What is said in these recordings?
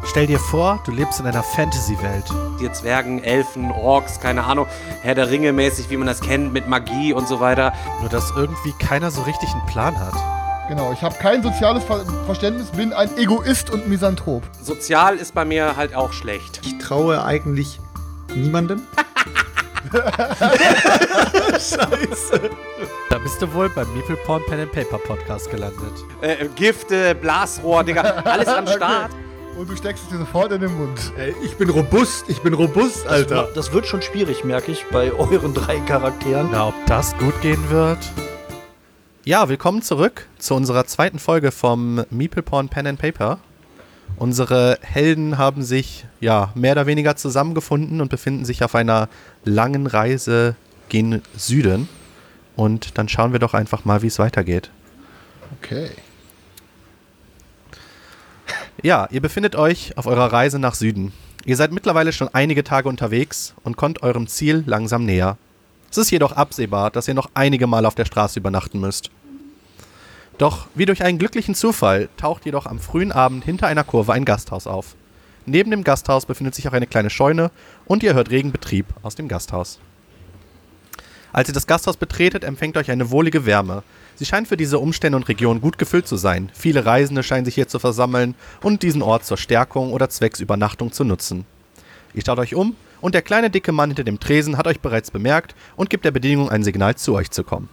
Stell dir vor, du lebst in einer Fantasy-Welt. Die Zwergen, Elfen, Orks, keine Ahnung, Herr der Ringe mäßig, wie man das kennt, mit Magie und so weiter. Nur dass irgendwie keiner so richtig einen Plan hat. Genau, ich habe kein soziales Verständnis, bin ein Egoist und Misanthrop. Sozial ist bei mir halt auch schlecht. Ich traue eigentlich niemandem. Scheiße. Da bist du wohl beim Meeple Porn Pen and Paper Podcast gelandet. Gifte, Blasrohr, Digga, alles am Start. Okay. Und du steckst es dir sofort in den Mund. Ey, ich bin robust, Alter. Das wird schon schwierig, merke ich, bei euren 3 Charakteren. Na, ob das gut gehen wird? Ja, willkommen zurück zu unserer zweiten Folge vom Meeple Porn Pen and Paper. Unsere Helden haben sich ja mehr oder weniger zusammengefunden und befinden sich auf einer langen Reise gen Süden. Und dann schauen wir doch einfach mal, wie es weitergeht. Okay. Ja, ihr befindet euch auf eurer Reise nach Süden. Ihr seid mittlerweile schon einige Tage unterwegs und kommt eurem Ziel langsam näher. Es ist jedoch absehbar, dass ihr noch einige Mal auf der Straße übernachten müsst. Doch wie durch einen glücklichen Zufall taucht jedoch am frühen Abend hinter einer Kurve ein Gasthaus auf. Neben dem Gasthaus befindet sich auch eine kleine Scheune und ihr hört regen Betrieb aus dem Gasthaus. Als ihr das Gasthaus betretet, empfängt euch eine wohlige Wärme. Sie scheint für diese Umstände und Region gut gefüllt zu sein. Viele Reisende scheinen sich hier zu versammeln und diesen Ort zur Stärkung oder zwecks Übernachtung zu nutzen. Ihr schaut euch um und der kleine dicke Mann hinter dem Tresen hat euch bereits bemerkt und gibt der Bedienung ein Signal, zu euch zu kommen.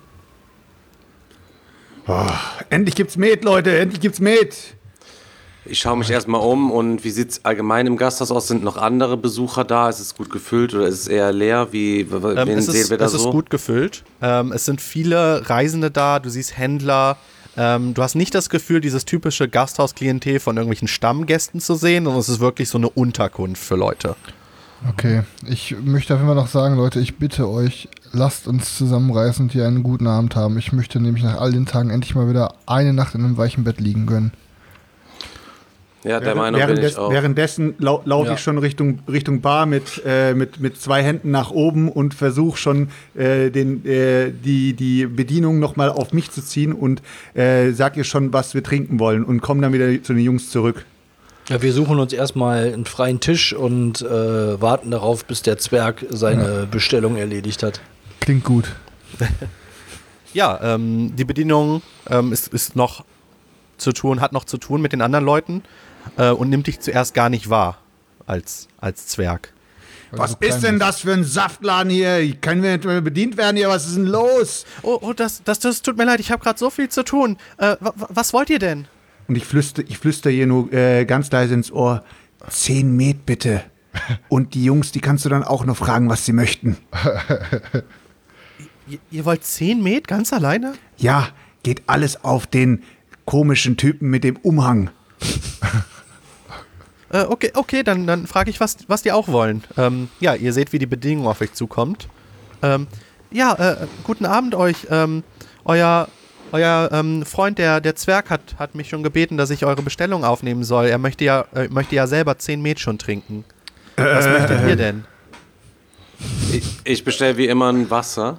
Oh, endlich gibt's Met, Leute, endlich gibt's Met. Ich schaue mich erstmal um und wie sieht es allgemein im Gasthaus aus? Sind noch andere Besucher da? Ist es gut gefüllt oder ist es eher leer? Wen sehen wir da so? Es ist gut gefüllt. Es sind viele Reisende da, du siehst Händler. Du hast nicht das Gefühl, dieses typische Gasthausklientel von irgendwelchen Stammgästen zu sehen, sondern es ist wirklich so eine Unterkunft für Leute. Okay, ich möchte auf jeden Fall noch sagen, Leute, ich bitte euch, lasst uns zusammenreißen und hier einen guten Abend haben. Ich möchte nämlich nach all den Tagen endlich mal wieder eine Nacht in einem weichen Bett liegen können. Ja, der Meinung bin ich auch. Währenddessen laufe ich schon Richtung Bar mit 2 Händen nach oben und versuche schon die Bedienung nochmal auf mich zu ziehen und sag ihr schon, was wir trinken wollen und komme dann wieder zu den Jungs zurück. Ja, wir suchen uns erstmal einen freien Tisch und warten darauf, bis der Zwerg seine Bestellung erledigt hat. Klingt gut. Ja, die Bedienung ist noch zu tun, hat noch zu tun mit den anderen Leuten und nimmt dich zuerst gar nicht wahr als Zwerg. Was ist denn das für ein Saftladen hier? Können wir nicht mehr bedient werden hier? Was ist denn los? Oh, das tut mir leid, ich habe gerade so viel zu tun. Was wollt ihr denn? Und ich flüster hier nur ganz leise ins Ohr, 10 Met bitte. Und die Jungs, die kannst du dann auch noch fragen, was sie möchten. Ihr wollt 10 Met ganz alleine? Ja, geht alles auf den komischen Typen mit dem Umhang. Okay, dann frage ich, was die auch wollen. Ja, ihr seht, wie die Bedienung auf euch zukommt. Guten Abend euch. Euer Freund, der Zwerg, hat mich schon gebeten, dass ich eure Bestellung aufnehmen soll. Er möchte ja selber 10 Met schon trinken. Was möchtet ihr denn? Ich bestelle wie immer ein Wasser.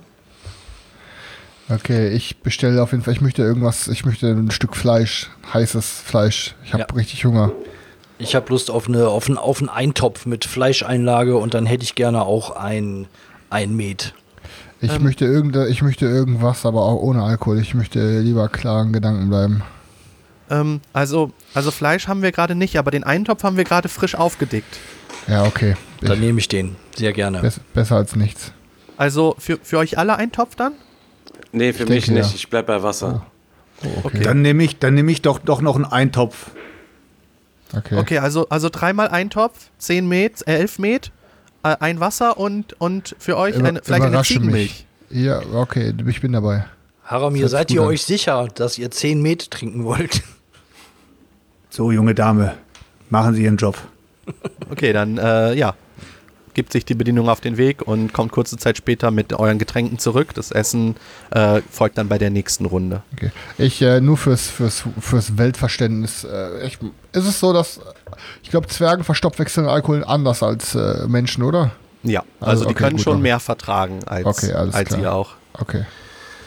Okay, ich bestelle auf jeden Fall, ich möchte ein Stück Fleisch, heißes Fleisch. Ich habe richtig Hunger. Ich habe Lust auf einen Eintopf mit Fleischeinlage und dann hätte ich gerne auch ein Met. Ich möchte irgendwas, aber auch ohne Alkohol. Ich möchte lieber klaren Gedanken bleiben. Also Fleisch haben wir gerade nicht, aber den Eintopf haben wir gerade frisch aufgedickt. Ja, okay. Dann nehme ich den, sehr gerne. Besser als nichts. Also für euch alle ein Topf dann? Nee, für mich nicht. Ja. Ich bleib bei Wasser. Oh, okay. Dann nehm ich doch noch einen Eintopf. Okay, also 3-mal Eintopf, 10 Met, 11 Met, ein Wasser und für euch vielleicht eine Ziegenmilch. Ja, okay, ich bin dabei. Haramir, seid ihr euch sicher, dass ihr 10 Met trinken wollt? So, junge Dame, machen Sie Ihren Job. Okay, dann gibt sich die Bedienung auf den Weg und kommt kurze Zeit später mit euren Getränken zurück. Das Essen folgt dann bei der nächsten Runde. Okay. Ich nur fürs Weltverständnis. Ist es so, dass ich glaube, Zwergen verstoffwechseln Alkohol anders als Menschen, oder? Ja, also die können schon mehr vertragen als ihr auch. Okay.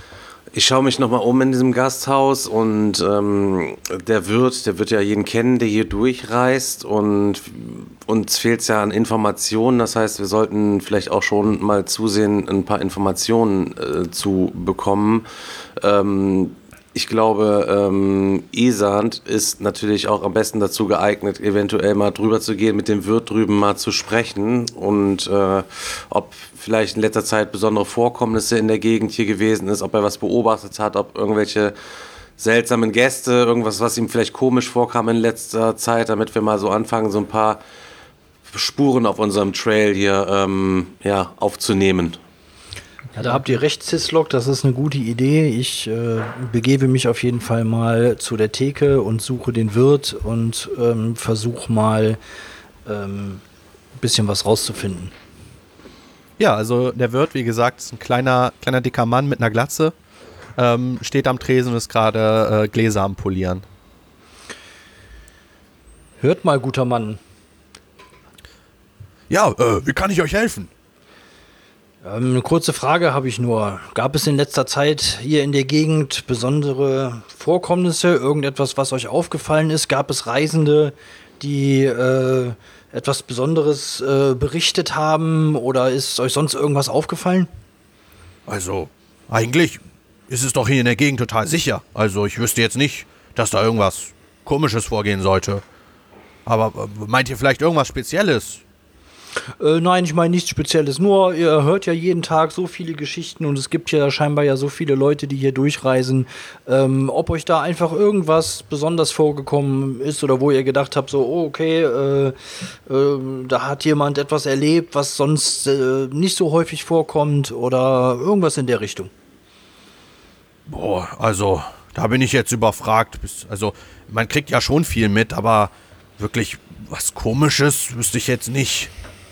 Ich schaue mich nochmal um in diesem Gasthaus und der wird ja jeden kennen, der hier durchreist und uns fehlt es ja an Informationen. Das heißt, wir sollten vielleicht auch schon mal zusehen, ein paar Informationen zu bekommen. Ich glaube, Isand ist natürlich auch am besten dazu geeignet, eventuell mal drüber zu gehen, mit dem Wirt drüben mal zu sprechen und ob vielleicht in letzter Zeit besondere Vorkommnisse in der Gegend hier gewesen ist, ob er was beobachtet hat, ob irgendwelche seltsamen Gäste, irgendwas, was ihm vielleicht komisch vorkam in letzter Zeit, damit wir mal so anfangen, so ein paar Spuren auf unserem Trail hier aufzunehmen. Ja, da habt ihr recht, Cislok, das ist eine gute Idee. Ich begebe mich auf jeden Fall mal zu der Theke und suche den Wirt und versuche mal ein bisschen was rauszufinden. Ja, also der Wirt, wie gesagt, ist ein kleiner dicker Mann mit einer Glatze, steht am Tresen und ist gerade Gläser am Polieren. Hört mal, guter Mann. Ja, wie kann ich euch helfen? Eine kurze Frage habe ich nur. Gab es in letzter Zeit hier in der Gegend besondere Vorkommnisse, irgendetwas, was euch aufgefallen ist? Gab es Reisende, die etwas Besonderes berichtet haben oder ist euch sonst irgendwas aufgefallen? Also, eigentlich ist es doch hier in der Gegend total sicher. Also, ich wüsste jetzt nicht, dass da irgendwas Komisches vorgehen sollte. Aber meint ihr vielleicht irgendwas Spezielles? Nein, ich meine nichts Spezielles. Nur, ihr hört ja jeden Tag so viele Geschichten und es gibt ja scheinbar ja so viele Leute, die hier durchreisen. Ob euch da einfach irgendwas besonders vorgekommen ist oder wo ihr gedacht habt, so, oh, okay, da hat jemand etwas erlebt, was sonst nicht so häufig vorkommt oder irgendwas in der Richtung. Boah, also, da bin ich jetzt überfragt. Also, man kriegt ja schon viel mit, aber wirklich was Komisches wüsste ich jetzt nicht.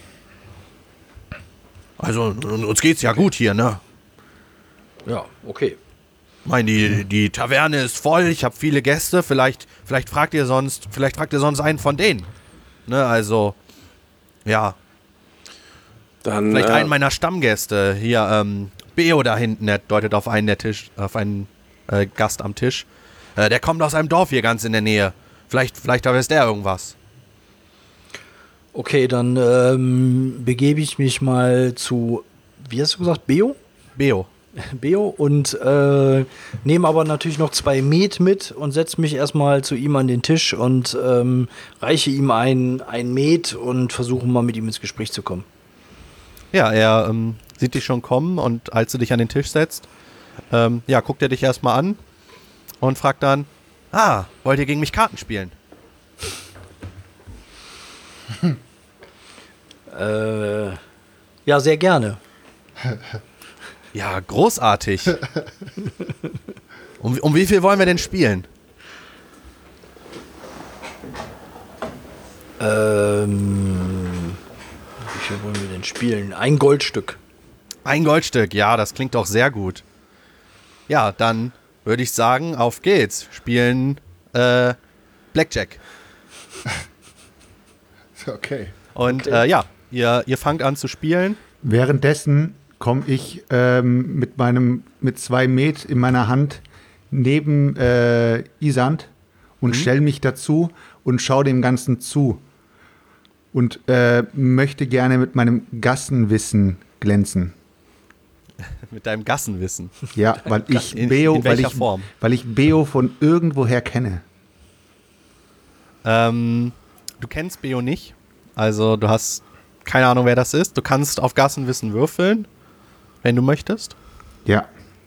Also, uns geht's ja gut hier, ne? Ja, okay. Ich meine, die Taverne ist voll, ich habe viele Gäste, vielleicht fragt ihr sonst einen von denen. Ne, also, ja. Dann, vielleicht einen meiner Stammgäste. Hier, Beo da hinten, der deutet auf einen Gast am Tisch. Der kommt aus einem Dorf hier ganz in der Nähe. Vielleicht weiß der irgendwas. Okay, dann begebe ich mich mal zu, wie hast du gesagt, Beo? Beo und nehme aber natürlich noch 2 Met mit und setze mich erstmal zu ihm an den Tisch und reiche ihm ein Met und versuche mal mit ihm ins Gespräch zu kommen. Ja, er sieht dich schon kommen und als du dich an den Tisch setzt, guckt er dich erstmal an und fragt dann, wollt ihr gegen mich Karten spielen? Ja, sehr gerne. Ja, großartig. Um wie viel wollen wir denn spielen? Wie viel wollen wir denn spielen? 1 Goldstück. 1 Goldstück, ja, das klingt doch sehr gut. Ja, dann würde ich sagen, auf geht's. Spielen Blackjack. Okay. Und ihr fangt an zu spielen. Währenddessen komme ich mit 2 Met in meiner Hand neben Isand und stelle mich dazu und schaue dem Ganzen zu. Und möchte gerne mit meinem Gassenwissen glänzen. Mit deinem Gassenwissen. Ja, weil ich in welcher Form? Weil ich Beo von irgendwoher kenne. Du kennst Beo nicht. Also du hast keine Ahnung, wer das ist. Du kannst auf Gassenwissen würfeln, wenn du möchtest. Ja.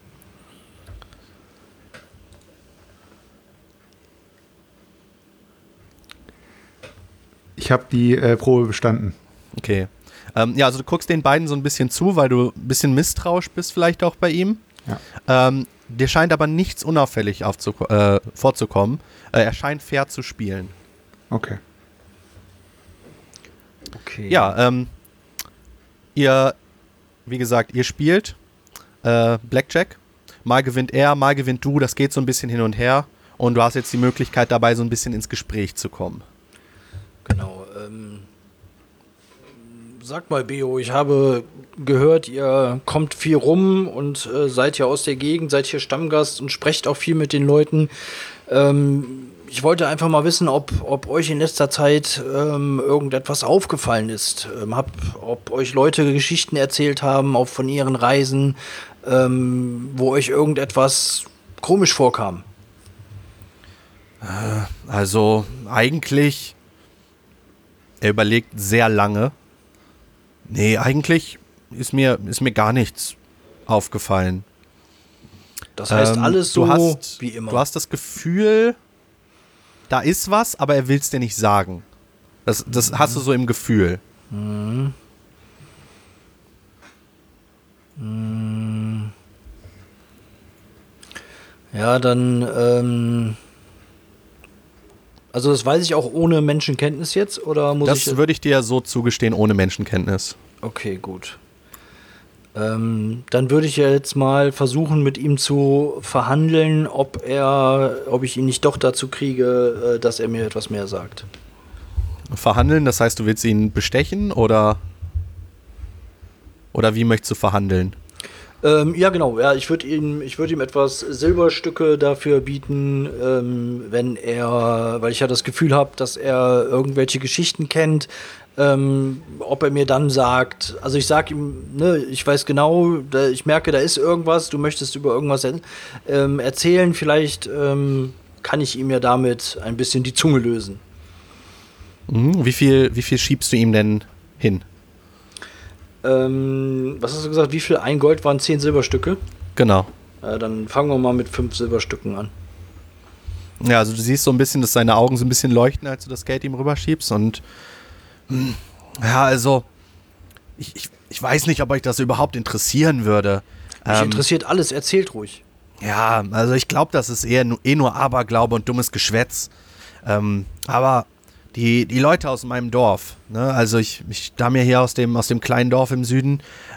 Ich habe die Probe bestanden. Okay. Also du guckst den beiden so ein bisschen zu, weil du ein bisschen misstrauisch bist vielleicht auch bei ihm. Ja. Dir scheint aber nichts unauffällig vorzukommen. Er scheint fair zu spielen. Okay. Ja, ihr spielt Blackjack. Mal gewinnt er, mal gewinnt du. Das geht so ein bisschen hin und her. Und du hast jetzt die Möglichkeit dabei, so ein bisschen ins Gespräch zu kommen. Genau. Sag mal, Beo, ich habe gehört, ihr kommt viel rum und seid ja aus der Gegend, seid hier Stammgast und sprecht auch viel mit den Leuten. Ich wollte einfach mal wissen, ob euch in letzter Zeit irgendetwas aufgefallen ist. Ob euch Leute Geschichten erzählt haben, auch von ihren Reisen, wo euch irgendetwas komisch vorkam. Also eigentlich, er überlegt sehr lange. Nee, eigentlich ist mir gar nichts aufgefallen. Das heißt, alles so wie immer. Du hast das Gefühl, da ist was, aber er will es dir nicht sagen. Das hast du so im Gefühl. Ja, dann, also das weiß ich auch ohne Menschenkenntnis jetzt, oder muss ich... Das würde ich dir so zugestehen, ohne Menschenkenntnis. Okay, gut. Dann würde ich ja jetzt mal versuchen, mit ihm zu verhandeln, ob ich ihn nicht doch dazu kriege, dass er mir etwas mehr sagt. Verhandeln, das heißt, du willst ihn bestechen oder wie möchtest du verhandeln? Ja, genau. Ja, ich würde ihm etwas Silberstücke dafür bieten, weil ich ja das Gefühl habe, dass er irgendwelche Geschichten kennt. Ob er mir dann sagt, also ich sag ihm, ne, ich weiß genau, ich merke, da ist irgendwas, du möchtest über irgendwas erzählen, vielleicht kann ich ihm ja damit ein bisschen die Zunge lösen. Wie viel schiebst du ihm denn hin? Was hast du gesagt, wie viel? Ein Gold waren 10 Silberstücke? Genau. Dann fangen wir mal mit 5 Silberstücken an. Ja, also du siehst so ein bisschen, dass seine Augen so ein bisschen leuchten, als du das Geld ihm rüberschiebst und ja, also ich weiß nicht, ob euch das überhaupt interessieren würde. Mich interessiert alles, erzählt ruhig. Ja, also ich glaube, das ist nur Aberglaube und dummes Geschwätz. Aber die Leute aus meinem Dorf, ne, also ich stamme hier aus dem kleinen Dorf im Süden,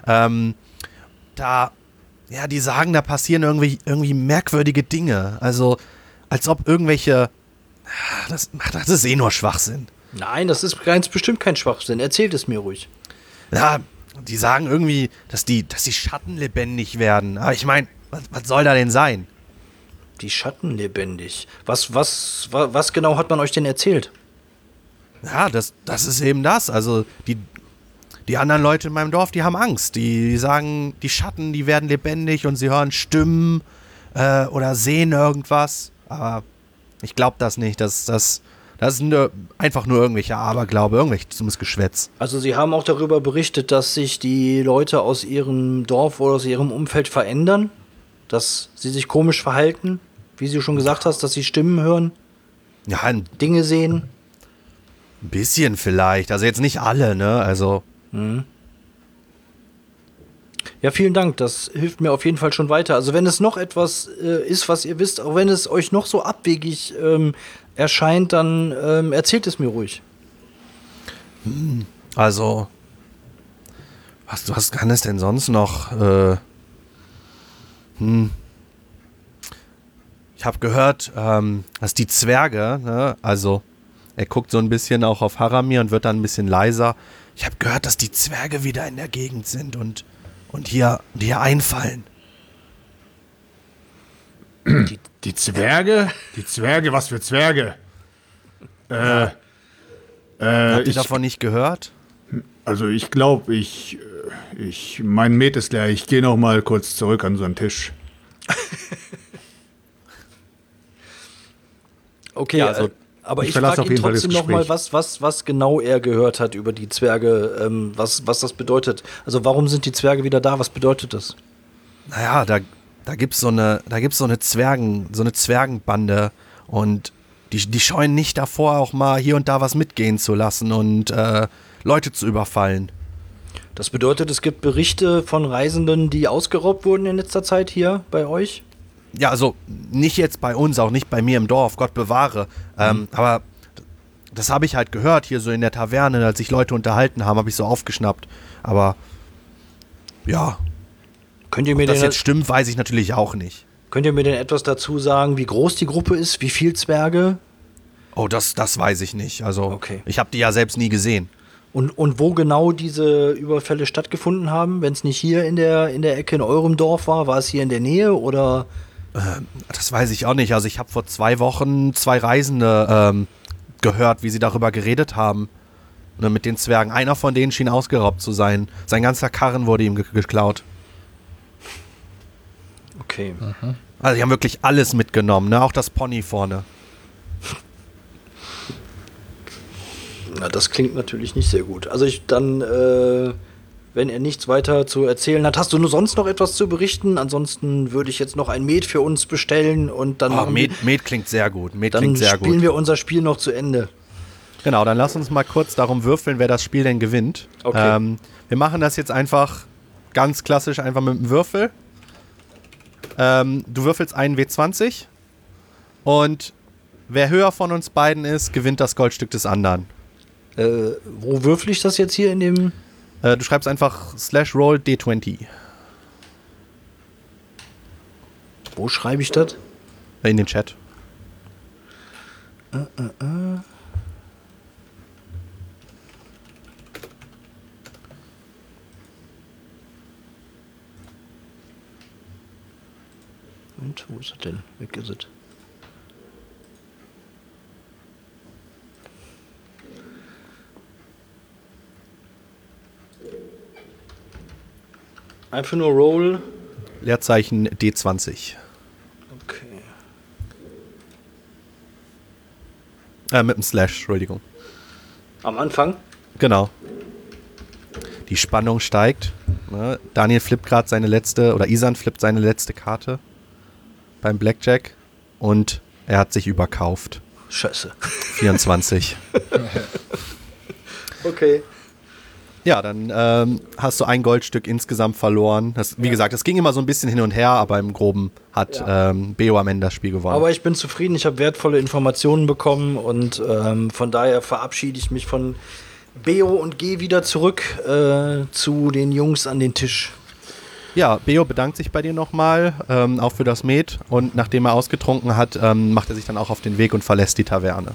die sagen, da passieren irgendwie merkwürdige Dinge. Also als ob irgendwelche, das ist nur Schwachsinn. Nein, das ist ganz bestimmt kein Schwachsinn. Erzählt es mir ruhig. Ja, die sagen irgendwie, dass die Schatten lebendig werden. Aber ich meine, was soll da denn sein? Die Schatten lebendig. Was genau hat man euch denn erzählt? Ja, das ist eben das. Also die anderen Leute in meinem Dorf, die haben Angst. Die sagen, die Schatten, die werden lebendig und sie hören Stimmen oder sehen irgendwas. Aber ich glaube das nicht. Das ist einfach nur irgendwelche Aberglaube, irgendwelches Geschwätz. Also Sie haben auch darüber berichtet, dass sich die Leute aus ihrem Dorf oder aus ihrem Umfeld verändern? Dass sie sich komisch verhalten? Wie du schon gesagt hast, dass sie Stimmen hören? Ja, ein Dinge sehen? bisschen vielleicht. Also jetzt nicht alle, ne? Also. Ja, vielen Dank. Das hilft mir auf jeden Fall schon weiter. Also wenn es noch etwas ist, was ihr wisst, auch wenn es euch noch so abwegig erscheint, dann erzählt es mir ruhig. Also, was kann es denn sonst noch? Ich habe gehört, dass die Zwerge, ne, also er guckt so ein bisschen auch auf Haramir und wird dann ein bisschen leiser. Ich habe gehört, dass die Zwerge wieder in der Gegend sind und hier einfallen. Die Zwerge? Die Zwerge? Was für Zwerge? Habt ihr davon nicht gehört? Also ich glaube, mein Met ist leer. Ich gehe noch mal kurz zurück an so einen Tisch. Okay, ja, also aber ich frage ihn trotzdem noch mal, was genau er gehört hat über die Zwerge, was das bedeutet. Also warum sind die Zwerge wieder da? Was bedeutet das? Naja, da gibt's so eine Zwergenbande und die scheuen nicht davor, auch mal hier und da was mitgehen zu lassen und Leute zu überfallen. Das bedeutet, es gibt Berichte von Reisenden, die ausgeraubt wurden in letzter Zeit hier bei euch? Ja, also nicht jetzt bei uns, auch nicht bei mir im Dorf, Gott bewahre. Aber das habe ich halt gehört, hier so in der Taverne, als sich Leute unterhalten haben, habe ich so aufgeschnappt. Aber ja, könnt ihr mir ob das jetzt stimmt, weiß ich natürlich auch nicht. Könnt ihr mir denn etwas dazu sagen, wie groß die Gruppe ist, wie viel Zwerge? Oh, das weiß ich nicht. Also okay. Ich habe die ja selbst nie gesehen. Und wo genau diese Überfälle stattgefunden haben? Wenn es nicht hier in der Ecke in eurem Dorf war es hier in der Nähe oder? Das weiß ich auch nicht. Also ich habe vor 2 Wochen 2 Reisende gehört, wie sie darüber geredet haben. Ne, mit den Zwergen. Einer von denen schien ausgeraubt zu sein. Sein ganzer Karren wurde ihm geklaut. Okay. Also die haben wirklich alles mitgenommen, ne? Auch das Pony vorne. Na, das klingt natürlich nicht sehr gut. Also wenn er nichts weiter zu erzählen hat, hast du nur sonst noch etwas zu berichten? Ansonsten würde ich jetzt noch ein Met für uns bestellen und dann Met klingt sehr gut. dann spielen wir unser Spiel noch zu Ende. Genau, dann lass uns mal kurz darum würfeln, wer das Spiel denn gewinnt. Okay. Wir machen das jetzt einfach ganz klassisch, einfach mit dem Würfel. Du würfelst einen W20 und wer höher von uns beiden ist, gewinnt das Goldstück des anderen. Wo würfel ich das jetzt hier in dem? Du schreibst einfach /roll D20 Wo schreibe ich das? in den Chat. Und wo ist es denn? Weg ist es. Einfach nur Roll. Leerzeichen D20. Okay. Mit dem Slash, Entschuldigung. Am Anfang? Genau. Die Spannung steigt. Ne? Daniel flippt gerade seine letzte, oder Isan flippt seine letzte Karte beim Blackjack und er hat sich überkauft. Scheiße. 24. Okay. Ja, dann hast du ein Goldstück insgesamt verloren. Wie gesagt, es ging immer so ein bisschen hin und her, aber im Groben hat Beo am Ende das Spiel gewonnen. Aber ich bin zufrieden, ich habe wertvolle Informationen bekommen und von daher verabschiede ich mich von Beo und gehe wieder zurück zu den Jungs an den Tisch. Ja, Beo bedankt sich bei dir nochmal, auch für das Met. Und nachdem er ausgetrunken hat, macht er sich dann auch auf den Weg und verlässt die Taverne.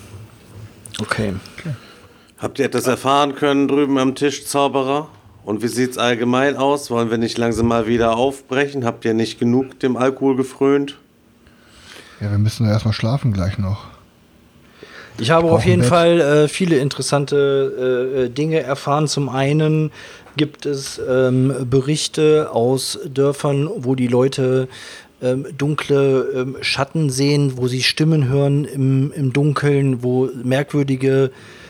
Okay. Habt ihr etwas erfahren können drüben am Tisch, Zauberer? Und wie sieht's allgemein aus? Wollen wir nicht langsam mal wieder aufbrechen? Habt ihr nicht genug dem Alkohol gefrönt? Ja, wir müssen ja erstmal schlafen gleich noch. Ich habe auf jeden Fall viele interessante Dinge erfahren. Zum einen gibt es Berichte aus Dörfern, wo die Leute dunkle Schatten sehen, wo sie Stimmen hören im Dunkeln, wo merkwürdige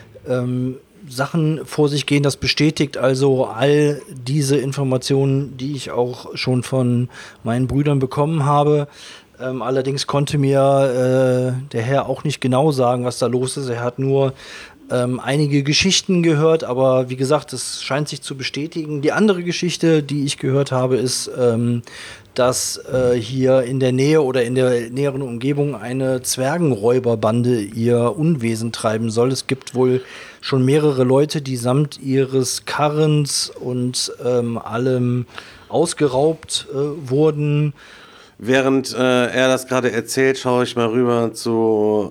Sachen vor sich gehen. Das bestätigt also all diese Informationen, die ich auch schon von meinen Brüdern bekommen habe. Allerdings konnte mir der Herr auch nicht genau sagen, was da los ist. Er hat nur einige Geschichten gehört, aber wie gesagt, es scheint sich zu bestätigen. Die andere Geschichte, die ich gehört habe, ist, dass hier in der Nähe oder in der näheren Umgebung eine Zwergenräuberbande ihr Unwesen treiben soll. Es gibt wohl schon mehrere Leute, die samt ihres Karrens und allem ausgeraubt wurden. Während er das gerade erzählt, schaue ich mal rüber zu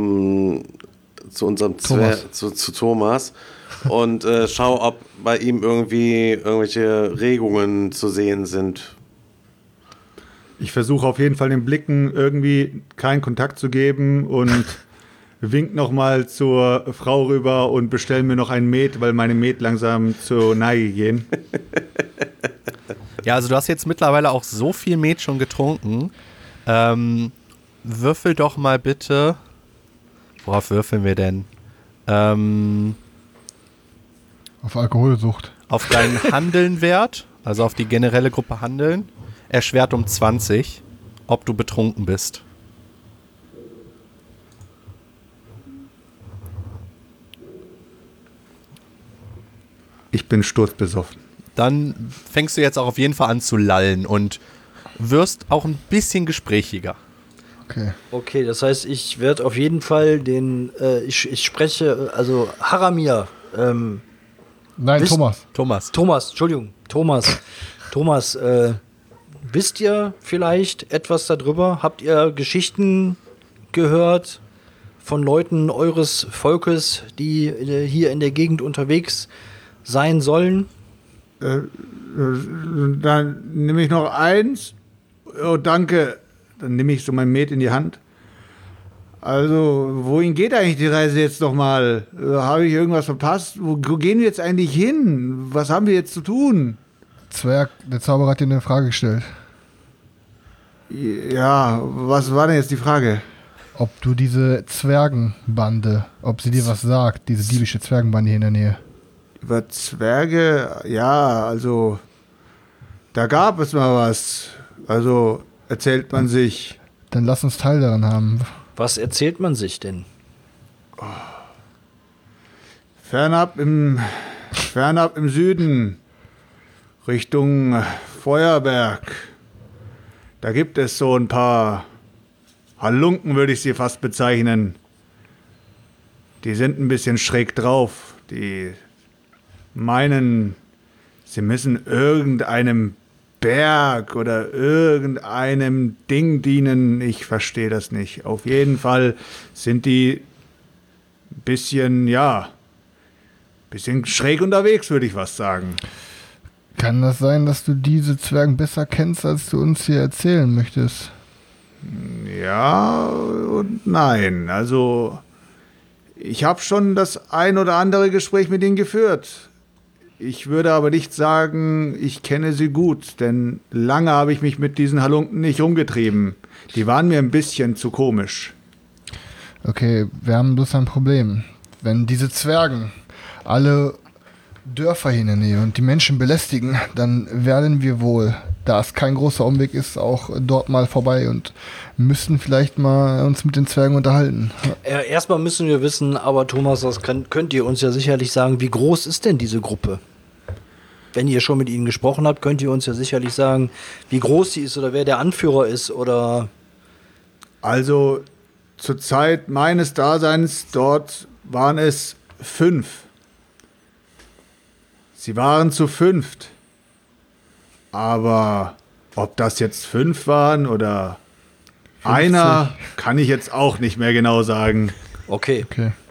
unserem Thomas. zu Thomas und schaue, ob bei ihm irgendwie irgendwelche Regungen zu sehen sind. Ich versuche auf jeden Fall den Blicken irgendwie keinen Kontakt zu geben und wink nochmal zur Frau rüber und bestelle mir noch ein Met, weil meine Met langsam zur Neige gehen. Ja, also du hast jetzt mittlerweile auch so viel Met schon getrunken. Würfel doch mal bitte. Worauf würfeln wir denn? Auf Alkoholsucht. Auf deinen Handeln-Wert, also auf die generelle Gruppe Handeln, erschwert um 20, ob du betrunken bist. Ich bin sturzbesoffen. Dann fängst du jetzt auch auf jeden Fall an zu lallen und wirst auch ein bisschen gesprächiger. Okay. Okay, das heißt, ich werde auf jeden Fall ich spreche, also Haramir, Nein, Thomas. Thomas, wisst ihr vielleicht etwas darüber? Habt ihr Geschichten gehört von Leuten eures Volkes, die hier in der Gegend unterwegs sein sollen? Dann nehme ich noch eins. Oh, danke. Dann nehme ich so mein Met in die Hand. Also, wohin geht eigentlich die Reise jetzt nochmal? Habe ich irgendwas verpasst? Wo gehen wir jetzt eigentlich hin? Was haben wir jetzt zu tun? Zwerg, der Zauberer hat dir eine Frage gestellt. Ja, was war denn jetzt die Frage? Ob du diese Zwergenbande, ob sie dir was sagt, diese diebische Zwergenbande hier in der Nähe. Über Zwerge, ja, also da gab es mal was. Also erzählt man sich. Dann lass uns Teil daran haben. Was erzählt man sich denn? Fernab im Süden, Richtung Feuerberg. Da gibt es so ein paar Halunken, würde ich sie fast bezeichnen. Die sind ein bisschen schräg drauf. Die meinen, sie müssen irgendeinem Berg oder irgendeinem Ding dienen. Ich verstehe das nicht. Auf jeden Fall sind die ein bisschen schräg unterwegs, würde ich fast sagen. Kann das sein, dass du diese Zwergen besser kennst, als du uns hier erzählen möchtest? Ja und nein. Also, ich habe schon das ein oder andere Gespräch mit ihnen geführt. Ich würde aber nicht sagen, ich kenne sie gut, denn lange habe ich mich mit diesen Halunken nicht rumgetrieben. Die waren mir ein bisschen zu komisch. Okay, wir haben bloß ein Problem. Wenn diese Zwergen alle Dörfer hier in der Nähe und die Menschen belästigen, dann werden wir wohl, da es kein großer Umweg ist, auch dort mal vorbei und müssten vielleicht mal uns mit den Zwergen unterhalten. Erstmal müssen wir wissen, aber Thomas, das könnt ihr uns ja sicherlich sagen, wie groß ist denn diese Gruppe? Wenn ihr schon mit ihnen gesprochen habt, könnt ihr uns ja sicherlich sagen, wie groß sie ist oder wer der Anführer ist oder... Also, zur Zeit meines Daseins dort waren es 5. Sie waren zu 5. Aber ob das jetzt 5 waren oder 50. Einer, kann ich jetzt auch nicht mehr genau sagen. Okay.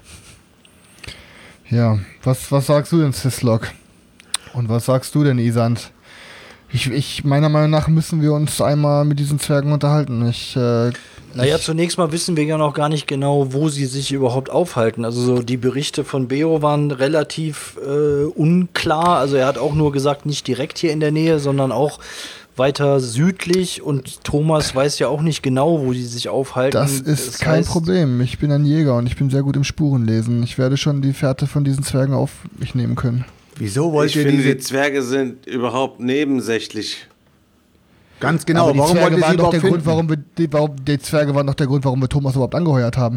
Ja, was sagst du denn, Cislok? Und was sagst du denn, Isand? Meiner Meinung nach müssen wir uns einmal mit diesen Zwergen unterhalten. Naja, zunächst mal wissen wir ja noch gar nicht genau, wo sie sich überhaupt aufhalten. Also so die Berichte von Beo waren relativ unklar. Also er hat auch nur gesagt, nicht direkt hier in der Nähe, sondern auch weiter südlich. Und Thomas weiß ja auch nicht genau, wo sie sich aufhalten. Das ist kein Problem. Ich bin ein Jäger und ich bin sehr gut im Spurenlesen. Ich werde schon die Fährte von diesen Zwergen auf mich nehmen können. Wieso wollt ihr die Zwerge sind überhaupt nebensächlich. Ganz genau, aber warum wollt ihr sie überhaupt finden? Die Zwerge waren doch der Grund, warum wir Thomas überhaupt angeheuert haben.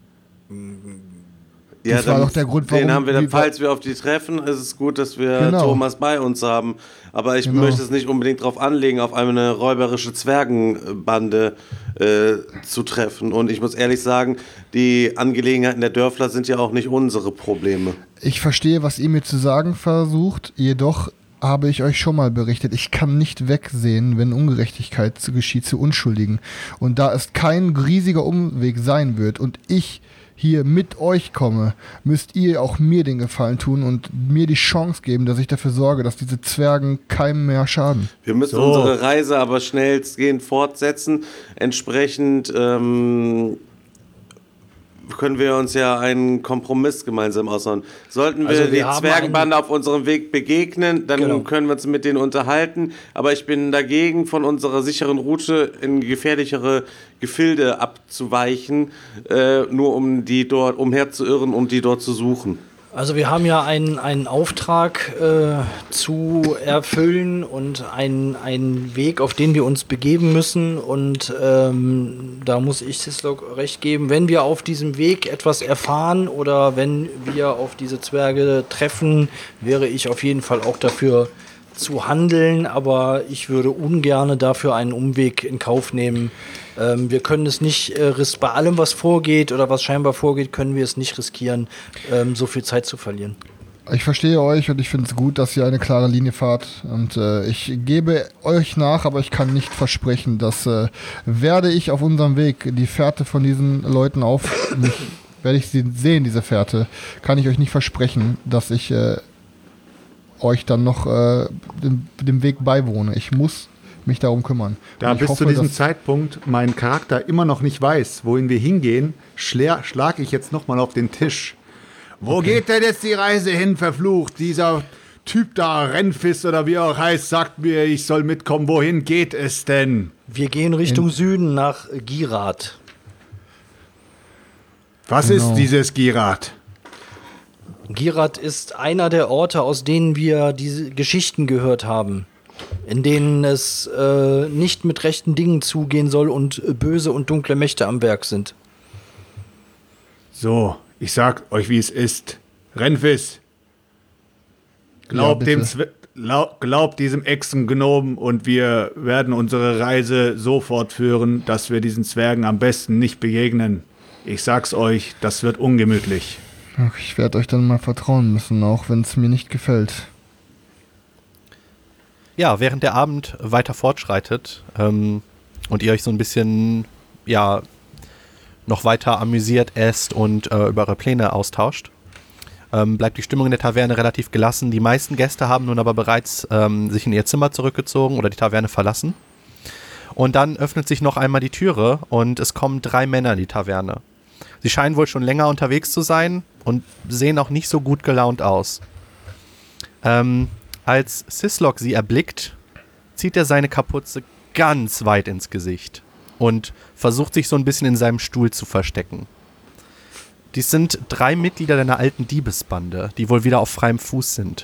Ja, das war doch der Grund, warum... Den haben wir, falls wir auf die treffen, ist es gut, dass wir Thomas bei uns haben. Aber ich möchte es nicht unbedingt darauf anlegen, auf eine räuberische Zwergenbande zu treffen. Und ich muss ehrlich sagen, die Angelegenheiten der Dörfler sind ja auch nicht unsere Probleme. Ich verstehe, was ihr mir zu sagen versucht, jedoch habe ich euch schon mal berichtet, ich kann nicht wegsehen, wenn Ungerechtigkeit geschieht zu Unschuldigen. Und da es kein riesiger Umweg sein wird und ich hier mit euch komme, müsst ihr auch mir den Gefallen tun und mir die Chance geben, dass ich dafür sorge, dass diese Zwergen keinem mehr schaden. Wir müssen unsere Reise aber schnellstgehend fortsetzen. Entsprechend können wir uns ja einen Kompromiss gemeinsam ausmachen. Sollten wir die Zwergenbande auf unserem Weg begegnen, dann können wir uns mit denen unterhalten. Aber ich bin dagegen, von unserer sicheren Route in gefährlichere Gefilde abzuweichen, nur um die dort umherzuirren, um die dort zu suchen. Also wir haben ja einen Auftrag zu erfüllen und einen Weg, auf den wir uns begeben müssen. Und da muss ich Cislok recht geben. Wenn wir auf diesem Weg etwas erfahren oder wenn wir auf diese Zwerge treffen, wäre ich auf jeden Fall auch dafür zu handeln. Aber ich würde ungern dafür einen Umweg in Kauf nehmen. Wir können es nicht bei allem, was vorgeht oder was scheinbar vorgeht, können wir es nicht riskieren, so viel Zeit zu verlieren. Ich verstehe euch und ich finde es gut, dass ihr eine klare Linie fahrt. Und ich gebe euch nach, aber ich kann nicht versprechen, dass werde ich auf unserem Weg die Fährte von diesen Leuten werde ich sie sehen, diese Fährte, kann ich euch nicht versprechen, dass ich euch dann noch dem Weg beiwohne. Ich muss mich darum kümmern. Da bis zu diesem Zeitpunkt mein Charakter immer noch nicht weiß, wohin wir hingehen, schlage ich jetzt nochmal auf den Tisch. Wo geht denn jetzt die Reise hin, verflucht? Dieser Typ da, Renfis oder wie er auch heißt, sagt mir, ich soll mitkommen. Wohin geht es denn? Wir gehen Richtung Süden nach Girat. Was ist dieses Girat? Girat ist einer der Orte, aus denen wir diese Geschichten gehört haben, in denen es nicht mit rechten Dingen zugehen soll und böse und dunkle Mächte am Werk sind. So, ich sag euch, wie es ist. Renfis, glaubt diesem Echsengnomen und wir werden unsere Reise so fortführen, dass wir diesen Zwergen am besten nicht begegnen. Ich sag's euch, das wird ungemütlich. Ach, ich werde euch dann mal vertrauen müssen, auch wenn es mir nicht gefällt. Ja, während der Abend weiter fortschreitet und ihr euch so ein bisschen, ja, noch weiter amüsiert, esst und über eure Pläne austauscht, bleibt die Stimmung in der Taverne relativ gelassen. Die meisten Gäste haben nun aber bereits sich in ihr Zimmer zurückgezogen oder die Taverne verlassen. Und dann öffnet sich noch einmal die Türe und es kommen 3 Männer in die Taverne. Sie scheinen wohl schon länger unterwegs zu sein und sehen auch nicht so gut gelaunt aus. Als Syslok sie erblickt, zieht er seine Kapuze ganz weit ins Gesicht und versucht sich so ein bisschen in seinem Stuhl zu verstecken. Dies sind 3 Mitglieder deiner alten Diebesbande, die wohl wieder auf freiem Fuß sind.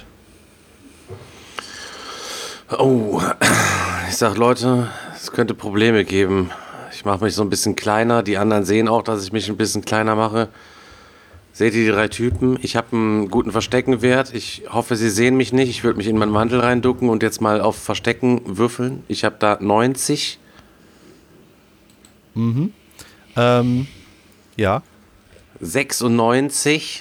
Oh, ich sag Leute, es könnte Probleme geben. Ich mache mich so ein bisschen kleiner. Die anderen sehen auch, dass ich mich ein bisschen kleiner mache. Seht ihr die 3 Typen? Ich habe einen guten Versteckenwert. Ich hoffe, sie sehen mich nicht. Ich würde mich in meinen Mantel reinducken und jetzt mal auf Verstecken würfeln. Ich habe da 90. Ja. 96.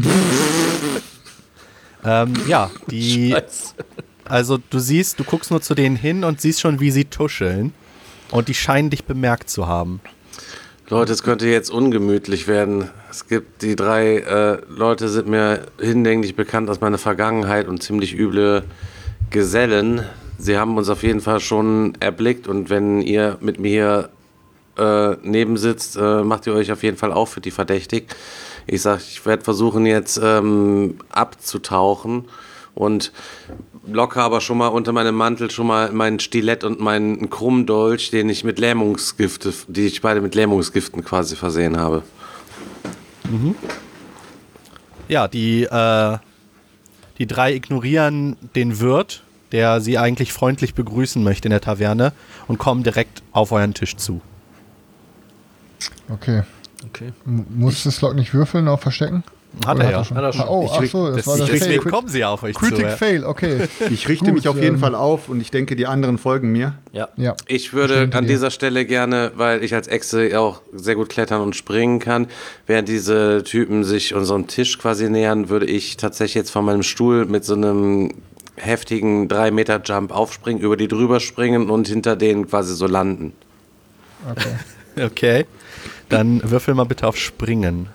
Ja, die... Scheiße. Also du guckst nur zu denen hin und siehst schon, wie sie tuscheln. Und die scheinen dich bemerkt zu haben. Leute, es könnte jetzt ungemütlich werden. Es gibt die 3 Leute, sind mir hinlänglich bekannt aus meiner Vergangenheit und ziemlich üble Gesellen. Sie haben uns auf jeden Fall schon erblickt und wenn ihr mit mir nebensitzt, macht ihr euch auf jeden Fall auch für die verdächtig. Ich sag, ich werde versuchen jetzt abzutauchen und locker aber schon mal unter meinem Mantel schon mal mein Stilett und meinen Krummdolch, die ich beide mit Lähmungsgiften quasi versehen habe. Mhm. Ja, die 3 ignorieren den Wirt, der sie eigentlich freundlich begrüßen möchte in der Taverne und kommen direkt auf euren Tisch zu. Okay. Okay. Muss Syslok nicht würfeln auf Verstecken? Hat er ja. Hat er schon. Oh, ach so, das war der Deswegen Fail. kommen sie ja auf euch Critic zu. Ja. Fail, okay. Ich richte Gut, mich auf jeden Fall auf und ich denke, die anderen folgen mir. Ja. Ja. Ich würde Bestimmt an dir. dieser Stelle gerne, weil ich als Echse auch sehr gut klettern und springen kann, während diese Typen sich unserem Tisch quasi nähern, würde ich tatsächlich jetzt von meinem Stuhl mit so einem heftigen 3-Meter-Jump aufspringen, über die drüber springen und hinter denen quasi so landen. Okay. Okay. Dann würfel mal bitte auf Springen.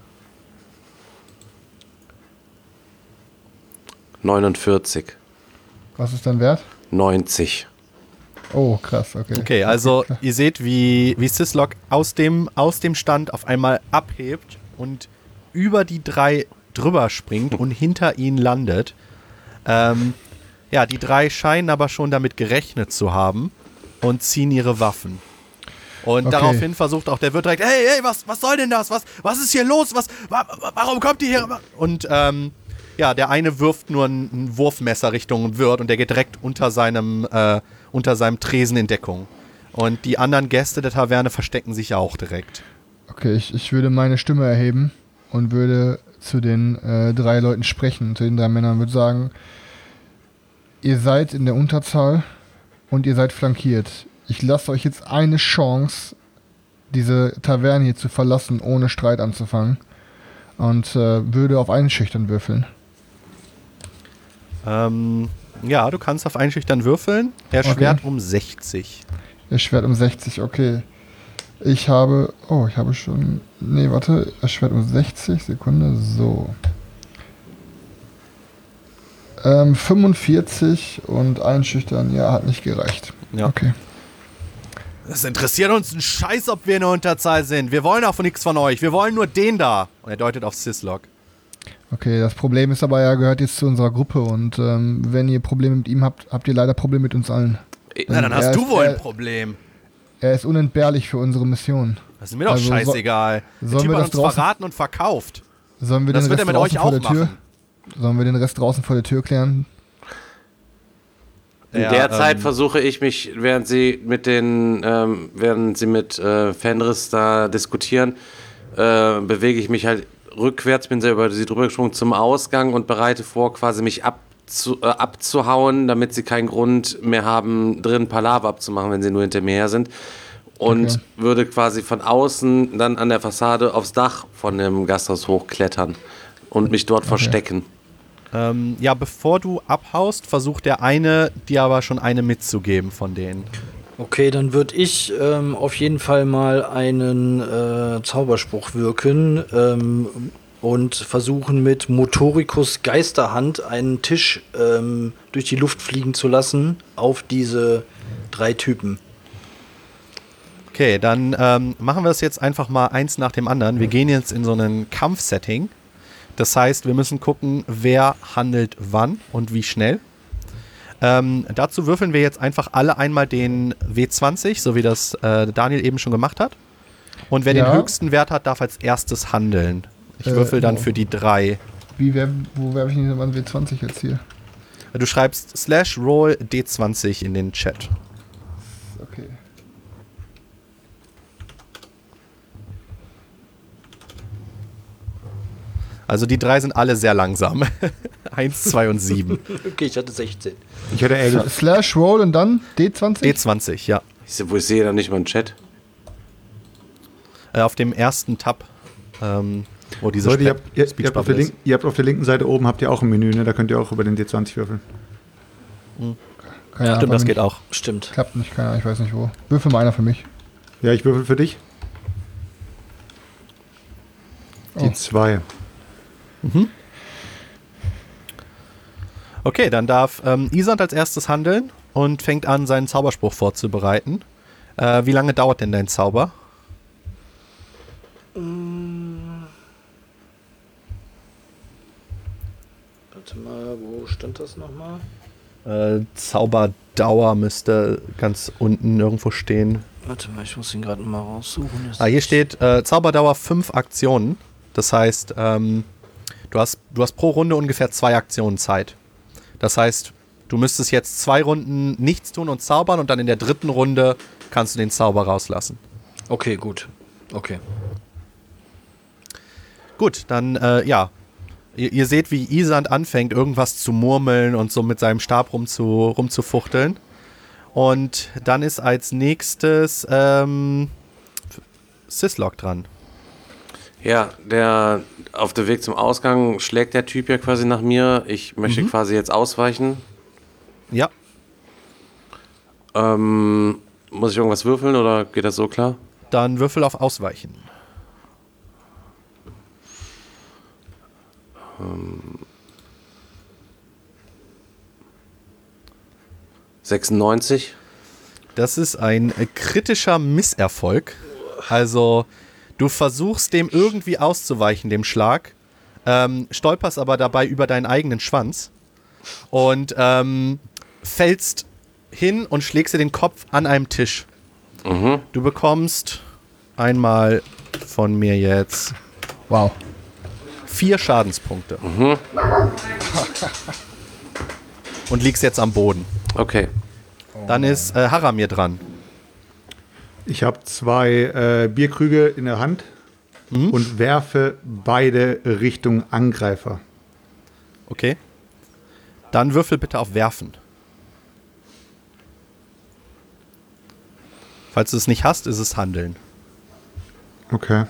49. Was ist dein Wert? 90. Oh, krass, okay. Okay, also ihr seht, wie Syslok aus dem Stand auf einmal abhebt und über die 3 drüber springt und hinter ihnen landet. Ja, die 3 scheinen aber schon damit gerechnet zu haben und ziehen ihre Waffen. Und Okay. daraufhin versucht auch der Wirt direkt, hey, was soll denn das? Was ist hier los? Warum kommt ihr hier? Und ja, der eine wirft nur ein Wurfmesser Richtung Wirt und der geht direkt unter seinem Tresen in Deckung. Und die anderen Gäste der Taverne verstecken sich auch direkt. Okay, ich würde meine Stimme erheben und würde zu den 3 Leuten sprechen, zu den 3 Männern, würde sagen, ihr seid in der Unterzahl und ihr seid flankiert. Ich lasse euch jetzt eine Chance, diese Taverne hier zu verlassen, ohne Streit anzufangen und würde auf Einschüchtern würfeln. Ja, du kannst auf Einschüchtern würfeln. Erschwert um 60. Erschwert um 60, okay. Ich habe schon, nee, warte, erschwert um 60, Sekunde, so. 45 und einschüchtern, ja, hat nicht gereicht. Ja. Okay. Es interessiert uns ein Scheiß, ob wir in der Unterzahl sind. Wir wollen auch nichts von euch. Wir wollen nur den da. Und er deutet auf Syslog. Okay, das Problem ist aber, er gehört jetzt zu unserer Gruppe und wenn ihr Probleme mit ihm habt, habt ihr leider Probleme mit uns allen. Na, dann hast du wohl ein Problem. Er ist unentbehrlich für unsere Mission. Das ist mir doch scheißegal. Der sollen Typ wir hat das uns draußen- verraten und verkauft. Sollen wir Das den wird er Rest mit euch draußen vor auch der Tür? machen. Sollen wir den Rest draußen vor der Tür klären? In der Zeit versuche ich mich, während sie mit Fenris da diskutieren, bewege ich mich halt rückwärts, bin sehr über sie drüber gesprungen zum Ausgang und bereite vor, quasi mich abzuhauen, damit sie keinen Grund mehr haben, drin Palaver abzumachen, wenn sie nur hinter mir her sind. Und würde quasi von außen dann an der Fassade aufs Dach von dem Gasthaus hochklettern und mich dort verstecken. Ja, bevor du abhaust, versucht der eine, dir aber schon eine mitzugeben von denen. Okay, dann würde ich auf jeden Fall mal einen Zauberspruch wirken und versuchen mit Motoricus Geisterhand einen Tisch durch die Luft fliegen zu lassen auf diese 3 Typen. Okay, dann machen wir es jetzt einfach mal eins nach dem anderen. Wir gehen jetzt in so ein Kampfsetting. Das heißt, wir müssen gucken, wer handelt wann und wie schnell. Dazu würfeln wir jetzt einfach alle einmal den W20, so wie das Daniel eben schon gemacht hat. Und wer den höchsten Wert hat, darf als erstes handeln. Ich würfel dann für die 3. Wo werfe ich denn den W20 jetzt hier? Du schreibst /roll D20 in den Chat. Okay. Also die 3 sind alle sehr langsam. 1, 2 und 7. Okay, ich hatte 16. Ich hatte Ärger. /roll und dann D20? D20, ja. Ich sehe da nicht mal einen Chat. Auf dem ersten Tab, wo diese Leute, ihr habt Speechbubble ist. ihr habt auf der linken Seite oben habt ihr auch ein Menü, ne? Da könnt ihr auch über den D20 würfeln. Keine Ahnung, Stimmt, das bei mir geht auch. Stimmt. klappt nicht, keine Ahnung, ich weiß nicht wo. Würfel mal einer für mich. Ja, ich würfel für dich. Die 2. Okay, dann darf Isand als erstes handeln und fängt an, seinen Zauberspruch vorzubereiten. Wie lange dauert denn dein Zauber? Warte mal, wo stand das nochmal? Zauberdauer müsste ganz unten irgendwo stehen. Warte mal, ich muss ihn gerade mal raussuchen. Hier steht Zauberdauer 5 Aktionen. Das heißt, du hast pro Runde ungefähr 2 Aktionen Zeit. Das heißt, du müsstest jetzt 2 Runden nichts tun und zaubern und dann in der 3. Runde kannst du den Zauber rauslassen. Okay, gut. Okay. Gut, dann, Ihr seht, wie Isand anfängt, irgendwas zu murmeln und so mit seinem Stab rumzufuchteln. Und dann ist als nächstes Syslog dran. Ja, auf dem Weg zum Ausgang schlägt der Typ ja quasi nach mir. Ich möchte quasi jetzt ausweichen. Ja. Muss ich irgendwas würfeln oder geht das so klar? Dann Würfel auf Ausweichen. 96. Das ist ein kritischer Misserfolg. Also, du versuchst dem irgendwie auszuweichen, dem Schlag, stolperst aber dabei über deinen eigenen Schwanz und fällst hin und schlägst dir den Kopf an einem Tisch. Du bekommst einmal von mir jetzt Wow. 4 Schadenspunkte. Und liegst jetzt am Boden. Okay. Dann ist Haramir dran. Ich habe 2 Bierkrüge in der Hand und werfe beide Richtung Angreifer. Okay. Dann würfel bitte auf Werfen. Falls du es nicht hast, ist es Handeln. Okay.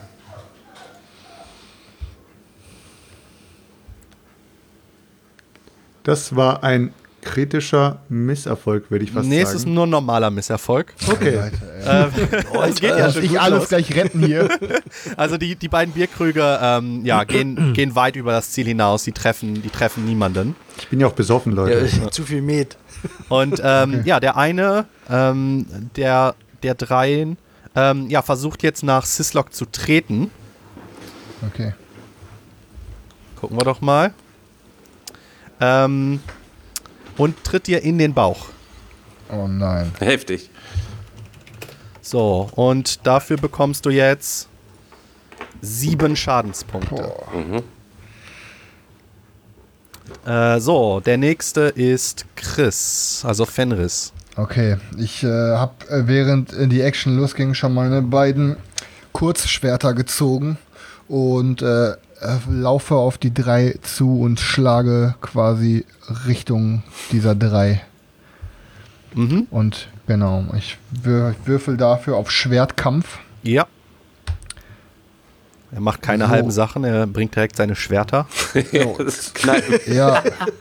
Das war ein kritischer Misserfolg, würde ich fast Nee, es ist sagen. nur ein normaler Misserfolg. Okay. Es geht ja schon Ich gut alles los. gleich retten hier. Also die beiden Bierkrüge gehen weit über das Ziel hinaus. Die treffen niemanden. Ich bin ja auch besoffen, Leute. Zu viel Met. Und der eine der dreien versucht jetzt nach Syslok zu treten. Okay. Gucken wir doch mal. Und tritt dir in den Bauch. Oh nein. Heftig. So, und dafür bekommst du jetzt 7 Schadenspunkte. Der nächste ist Chris, also Fenris. Okay, ich habe während die Action losging schon meine beiden Kurzschwerter gezogen und laufe auf die 3 zu und schlage quasi Richtung dieser 3. Mhm. Und genau, ich würfel dafür auf Schwertkampf. Ja. Er macht keine So. halben Sachen, er bringt direkt seine Schwerter. Das knallt. Ja.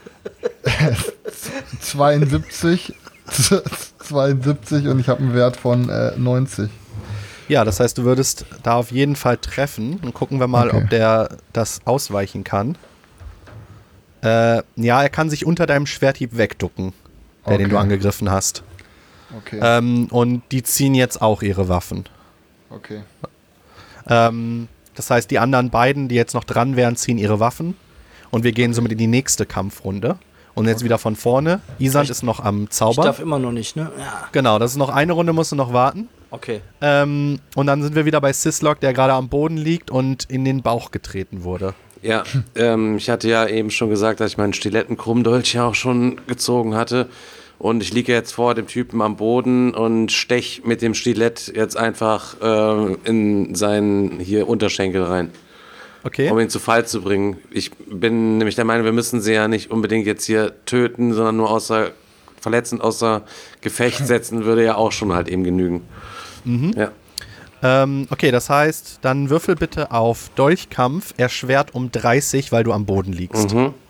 72 und ich habe einen Wert von 90. Ja, das heißt, du würdest da auf jeden Fall treffen. Und gucken wir mal, Okay. ob der das ausweichen kann. Er kann sich unter deinem Schwerthieb wegducken, den du Okay. angegriffen hast. Okay. Und die ziehen jetzt auch ihre Waffen. Okay. Das heißt, die anderen beiden, die jetzt noch dran wären, ziehen ihre Waffen. Und wir gehen somit in die nächste Kampfrunde. Und jetzt wieder von vorne. Isand ist noch am Ich Zauber. darf immer noch nicht, ne? Ja. Genau, das ist noch eine Runde, musst du noch warten. Okay. Und dann sind wir wieder bei Syslok, der gerade am Boden liegt und in den Bauch getreten wurde. Ja, ich hatte ja eben schon gesagt, dass ich meinen Stilettenkrummdolch ja auch schon gezogen hatte. Und ich liege jetzt vor dem Typen am Boden und stech mit dem Stilett jetzt einfach in seinen hier Unterschenkel rein, Okay. um ihn zu Fall zu bringen. Ich bin nämlich der Meinung, wir müssen sie ja nicht unbedingt jetzt hier töten, sondern nur verletzend außer Gefecht setzen würde ja auch schon halt eben genügen. Ja. Okay, das heißt, dann würfel bitte auf Dolchkampf, erschwert um 30, weil du am Boden liegst.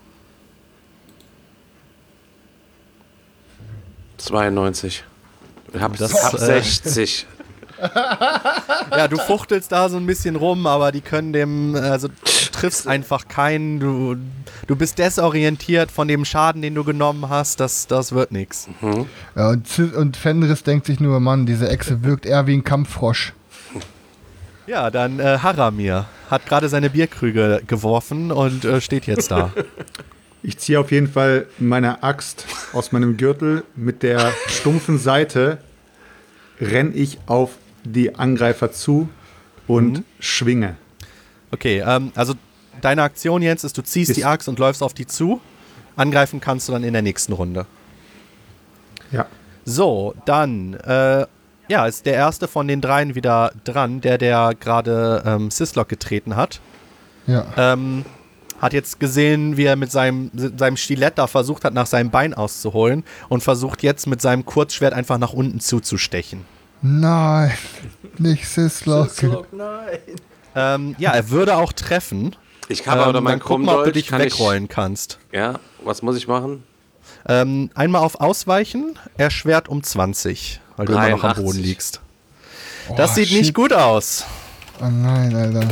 92. Hab Das, 60. Ja, du fuchtelst da so ein bisschen rum, aber die können du triffst einfach keinen, du bist desorientiert von dem Schaden, den du genommen hast, das wird nix. Ja, und Fenris denkt sich nur, Mann, diese Echse wirkt eher wie ein Kampffrosch. Ja, dann Haramir hat gerade seine Bierkrüge geworfen und steht jetzt da. Ich ziehe auf jeden Fall meine Axt aus meinem Gürtel. Mit der stumpfen Seite renne ich auf die Angreifer zu und schwinge. Okay, also deine Aktion jetzt ist, du ziehst die Axt und läufst auf die zu. Angreifen kannst du dann in der nächsten Runde. Ja. So, dann ist der erste von den dreien wieder dran, der gerade Syslok getreten hat. Ja. Hat jetzt gesehen, wie er mit seinem Stilett da versucht hat, nach seinem Bein auszuholen und versucht jetzt mit seinem Kurzschwert einfach nach unten zuzustechen. Nein, nicht Syslok. Nein. Er würde auch treffen. Ich habe aber dann meinen guck mal, ob du Krummdolch. dich wegrollen kannst. Ja, was muss ich machen? Einmal auf Ausweichen, erschwert um 20, weil du immer noch am 83. Boden liegst. Oh, Das sieht shit. nicht gut aus. Oh nein, Alter.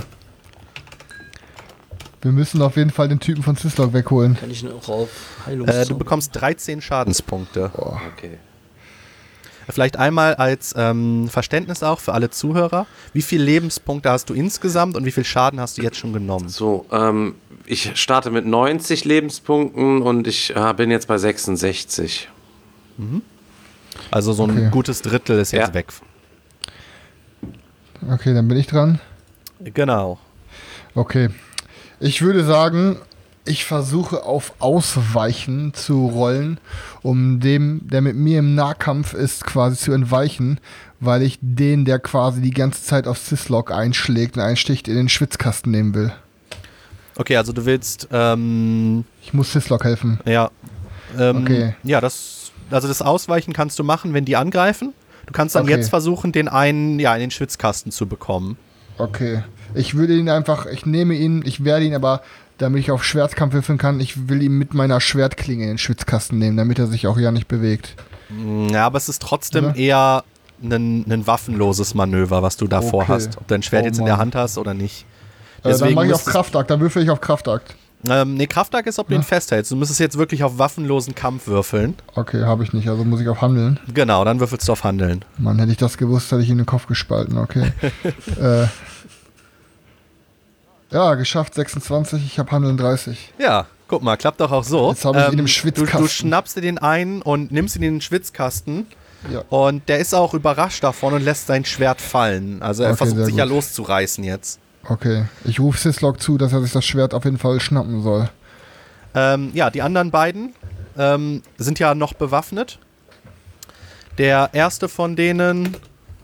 Wir müssen auf jeden Fall den Typen von Syslok wegholen. Kann ich noch auf Du Heilungszauber? bekommst 13 Schadenspunkte. Okay. Vielleicht einmal als Verständnis auch für alle Zuhörer. Wie viele Lebenspunkte hast du insgesamt und wie viel Schaden hast du jetzt schon genommen? So, ich starte mit 90 Lebenspunkten und ich bin jetzt bei 66. Also so ein Okay. gutes Drittel ist jetzt Ja. weg. Okay, dann bin ich dran. Genau. Okay. Ich würde sagen, ich versuche auf Ausweichen zu rollen, um dem, der mit mir im Nahkampf ist, quasi zu entweichen, weil ich den, der quasi die ganze Zeit auf Syslok einschlägt und einsticht, in den Schwitzkasten nehmen will. Okay, also du willst, Ich muss Syslok helfen. ja. Okay. Ja, das Ausweichen kannst du machen, wenn die angreifen. Du kannst dann Okay. jetzt versuchen, den einen, in den Schwitzkasten zu bekommen. Okay. Ich würde ihn einfach, ich nehme ihn, ich werde ihn aber damit ich auf Schwertkampf würfeln kann. Ich will ihn mit meiner Schwertklinge in den Schwitzkasten nehmen, damit er sich auch ja nicht bewegt. Ja, aber es ist trotzdem Oder? eher ein waffenloses Manöver, was du da Okay. vorhast. Ob du dein Schwert Oh jetzt in der Mann. Hand hast oder nicht. Dann mache ich auf müsstest- Kraftakt, dann würfel ich auf Kraftakt. Nee, Kraftakt ist, ob du ihn festhältst. Du müsstest jetzt wirklich auf waffenlosen Kampf würfeln. Okay, habe ich nicht, also muss ich auf Handeln. Genau, dann würfelst du auf Handeln. Mann, hätte ich das gewusst, hätte ich ihn in den Kopf gespalten, okay. Ja, geschafft, 26, ich habe Handeln 30. Ja, guck mal, klappt doch auch so. Jetzt habe ich ihn im Schwitzkasten. Du schnappst dir den einen und nimmst ihn in den Schwitzkasten. Ja. Und der ist auch überrascht davon und lässt sein Schwert fallen. Also er Okay, versucht sehr sich ja gut. loszureißen jetzt. Okay, ich rufe Syslog zu, dass er sich das Schwert auf jeden Fall schnappen soll. Ja, die anderen beiden sind ja noch bewaffnet. Der erste von denen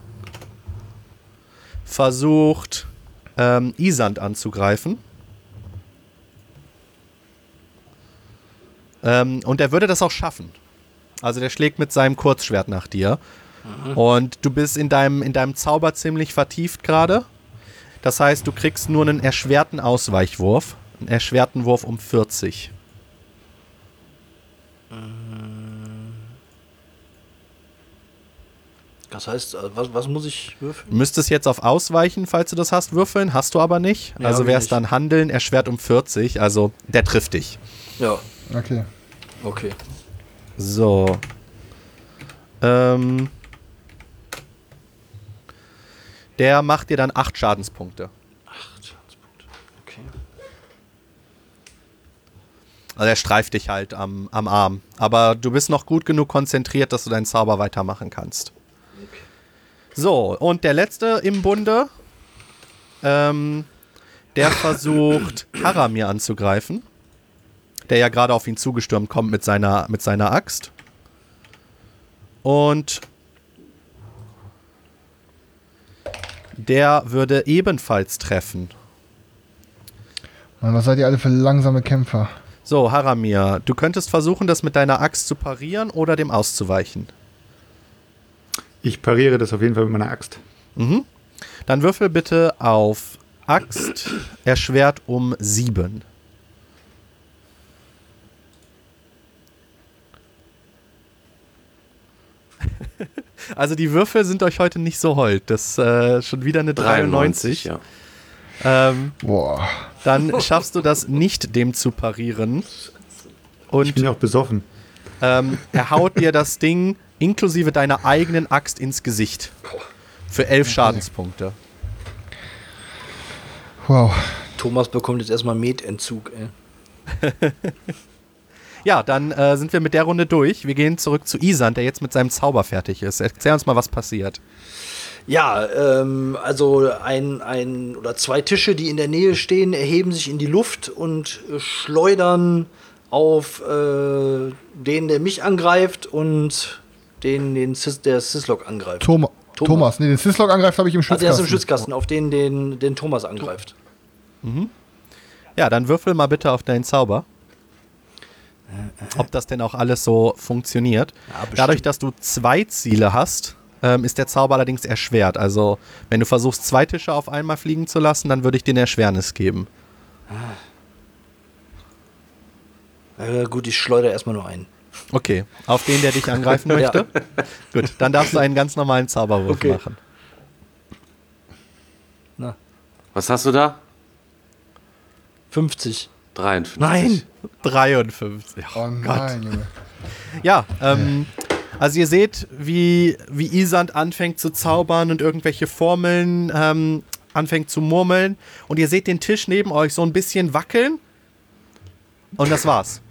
versucht, Isand anzugreifen. Und er würde das auch schaffen. Also der schlägt mit seinem Kurzschwert nach dir. Und du bist in deinem Zauber ziemlich vertieft gerade. Das heißt, du kriegst nur einen erschwerten Ausweichwurf. Einen erschwerten Wurf um 40. Das heißt, was muss ich würfeln? Du müsstest jetzt auf Ausweichen, falls du das hast, würfeln. Hast du aber nicht. Ja, Also hab ich wäre es nicht. dann Handeln, erschwert um 40. Also der trifft dich. Ja, Okay. okay. So. Der macht dir dann 8 Schadenspunkte. 8 Schadenspunkte. Okay. Also er streift dich halt am Arm. Aber du bist noch gut genug konzentriert, dass du deinen Zauber weitermachen kannst. So, und der letzte im Bunde, der versucht, Haramir anzugreifen. Der ja gerade auf ihn zugestürmt kommt mit seiner Axt. Und der würde ebenfalls treffen. Mann, was seid ihr alle für langsame Kämpfer? So, Haramir, du könntest versuchen, das mit deiner Axt zu parieren oder dem auszuweichen. Ich pariere das auf jeden Fall mit meiner Axt. Dann würfel bitte auf Axt erschwert um 7. Also die Würfel sind euch heute nicht so hold. Das ist schon wieder eine 93. ja. Boah. Dann schaffst du das nicht, dem zu parieren. Ich Und bin ja auch besoffen. er haut dir das Ding inklusive deiner eigenen Axt ins Gesicht. Für 11 Schadenspunkte. Wow. Thomas bekommt jetzt erstmal Metentzug, ey. Ja, dann sind wir mit der Runde durch. Wir gehen zurück zu Isand, der jetzt mit seinem Zauber fertig ist. Erzähl uns mal, was passiert. Ja, also ein oder zwei Tische, die in der Nähe stehen, erheben sich in die Luft und schleudern auf den, der mich angreift und der Syslog angreift. Thomas, nee, den Syslog angreift, habe ich im Der ist Schwitzkasten. im Schützkasten, auf den Thomas angreift. Ja, dann würfel mal bitte auf deinen Zauber. Ob das denn auch alles so funktioniert. Ja, bestimmt. Dadurch, dass du 2 Ziele hast, ist der Zauber allerdings erschwert. Also, wenn du versuchst, 2 Tische auf einmal fliegen zu lassen, dann würde ich dir eine Erschwernis geben. Gut, ich schleudere erstmal nur einen. Okay, auf den, der dich angreifen möchte. Gut, dann darfst du einen ganz normalen Zauberwurf Okay. machen. Na, Was hast du da? 50. 53. Nein! 53. Oh nein, Junge. Ja, also ihr seht, wie Isand anfängt zu zaubern und irgendwelche Formeln anfängt zu murmeln. Und ihr seht den Tisch neben euch so ein bisschen wackeln. Und das war's.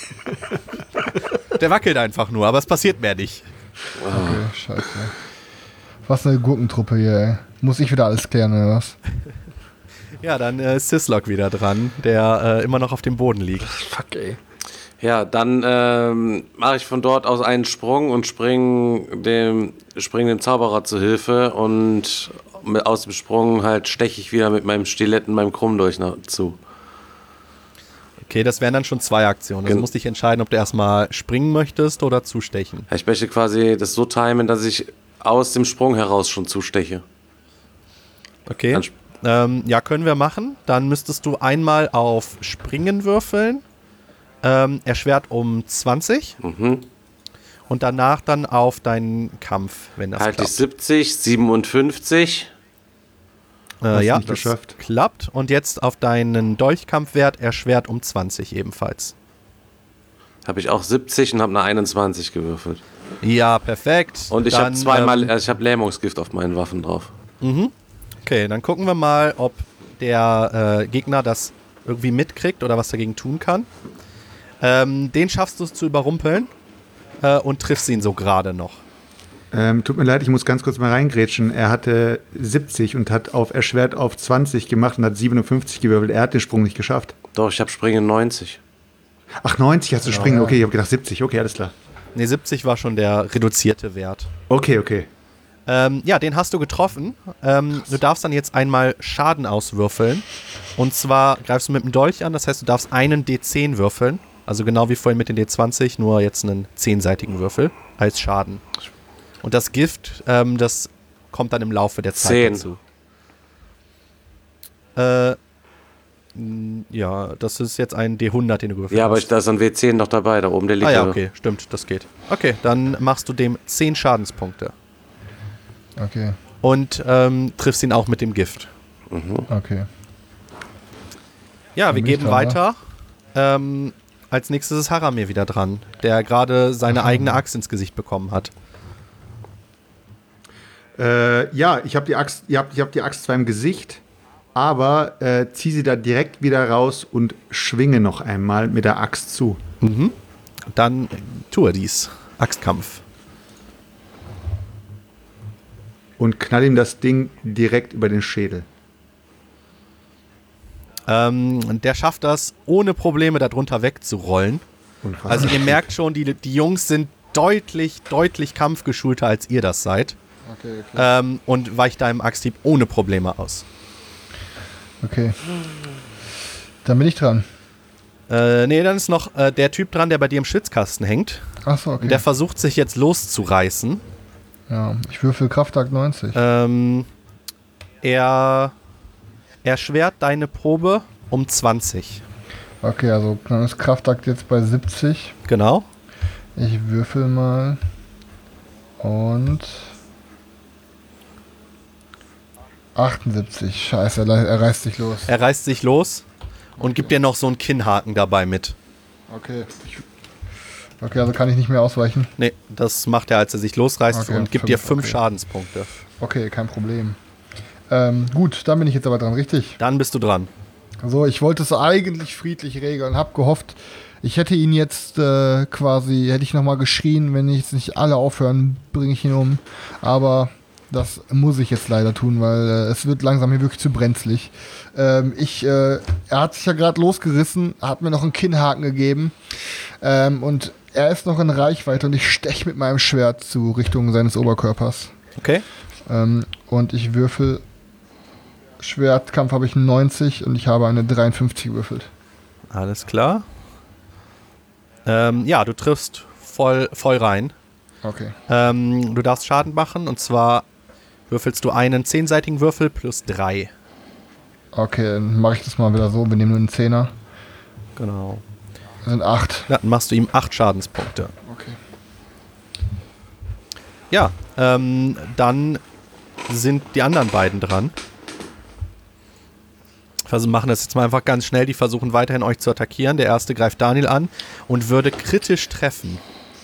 Der wackelt einfach nur, aber es passiert mehr nicht. Okay, scheiße. Was eine Gurkentruppe hier, ey. Muss ich wieder alles klären, oder was? Ja, dann ist Syslog wieder dran, der immer noch auf dem Boden liegt. Fuck, ey. Ja, dann mache ich von dort aus einen Sprung und spring dem Zauberer zu Hilfe und aus dem Sprung halt steche ich wieder mit meinem Stilett und meinem Krummdolch zu. Okay, das wären dann schon 2 Aktionen. Also musst dich entscheiden, ob du erstmal springen möchtest oder zustechen. Ich möchte quasi das so timen, dass ich aus dem Sprung heraus schon zusteche. Okay, Dann Ja, können wir machen. Dann müsstest du einmal auf Springen würfeln. Erschwert um 20. Und danach dann auf deinen Kampf, wenn das Halte ich klappt. 70, 57. Ja, nicht das geschafft. klappt. Und jetzt auf deinen Dolchkampfwert erschwert um 20 ebenfalls. Habe ich auch 70 und habe eine 21 gewürfelt. Ja, perfekt. Und ich habe Dann, zweimal, ich habe Lähmungsgift auf meinen Waffen drauf. Okay, dann gucken wir mal, ob der Gegner das irgendwie mitkriegt oder was dagegen tun kann. Den schaffst du es zu überrumpeln und triffst ihn so gerade noch. Tut mir leid, ich muss ganz kurz mal reingrätschen. Er hatte 70 und hat auf erschwert auf 20 gemacht und hat 57 gewürfelt. Er hat den Sprung nicht geschafft. Doch, ich habe Springen 90. Ach, 90 hast du springen. Okay, ich habe gedacht 70. Okay, alles klar. Ne, 70 war schon der reduzierte Wert. Okay. Ja, den hast du getroffen. Du darfst dann jetzt einmal Schaden auswürfeln. Und zwar greifst du mit dem Dolch an, das heißt, du darfst einen D10 würfeln. Also genau wie vorhin mit den D20, nur jetzt einen 10-seitigen Würfel als Schaden. Und das Gift, das kommt dann im Laufe der Zeit 10. dazu. Ja, das ist jetzt ein D100, den du gewürfelt Ja, aber hast. da ist ein W10 noch dabei, da oben, der liegt Ah ja, ja. okay, stimmt, das geht. Okay, dann machst du dem 10 Schadenspunkte. Okay, Und triffst ihn auch mit dem Gift. okay. Ja, wir Bin ich geben dran, weiter. Als nächstes ist Haramir wieder dran, der gerade seine eigene Axt ins Gesicht bekommen hat. Ja, ich habe die Axt, ich hab die Axt zwar im Gesicht, aber ziehe sie da direkt wieder raus und schwinge noch einmal mit der Axt zu. Dann tue dies. Axtkampf. Und knall ihm das Ding direkt über den Schädel. Der schafft das, ohne Probleme darunter wegzurollen. Unfassbar. Also ihr merkt schon, die Jungs sind deutlich kampfgeschulter, als ihr das seid. Okay. Und weicht deinem Axthieb ohne Probleme aus. Okay. Dann bin ich dran. Nee, dann ist noch der Typ dran, der bei dir im Schwitzkasten hängt. Achso, okay. Der versucht sich jetzt loszureißen. Ja, ich würfel Kraftakt 90. Er erschwert deine Probe um 20. Okay, also dann ist Kraftakt jetzt bei 70. Genau. Ich würfel mal. Und 78. Scheiße, er reißt sich los. Er reißt sich los und gibt dir noch so einen Kinnhaken dabei mit. Okay. Okay, also kann ich nicht mehr ausweichen. Nee, das macht er, als er sich losreißt Okay, und gibt dir 5 okay. Schadenspunkte. Okay, kein Problem. Gut, dann bin ich jetzt aber dran, richtig? Dann bist du dran. So, ich wollte es eigentlich friedlich regeln, hab gehofft, ich hätte ihn jetzt hätte ich nochmal geschrien, wenn jetzt nicht alle aufhören, bringe ich ihn um. Aber das muss ich jetzt leider tun, weil es wird langsam hier wirklich zu brenzlig. Er hat sich ja gerade losgerissen, hat mir noch einen Kinnhaken gegeben und er ist noch in Reichweite und ich steche mit meinem Schwert zu Richtung seines Oberkörpers. Okay? Und ich würfel Schwertkampf habe ich 90 und ich habe eine 53 gewürfelt. Alles klar. Ja, du triffst voll rein. Okay. Du darfst Schaden machen und zwar würfelst du einen 10-seitigen Würfel plus 3. Okay, dann mache ich das mal wieder so. Wir nehmen nur einen 10er. Genau. Das sind 8. Ja, dann machst du ihm 8 Schadenspunkte. Okay. Ja, dann sind die anderen beiden dran. Wir machen das jetzt mal einfach ganz schnell. Die versuchen weiterhin euch zu attackieren. Der erste greift Daniel an und würde kritisch treffen.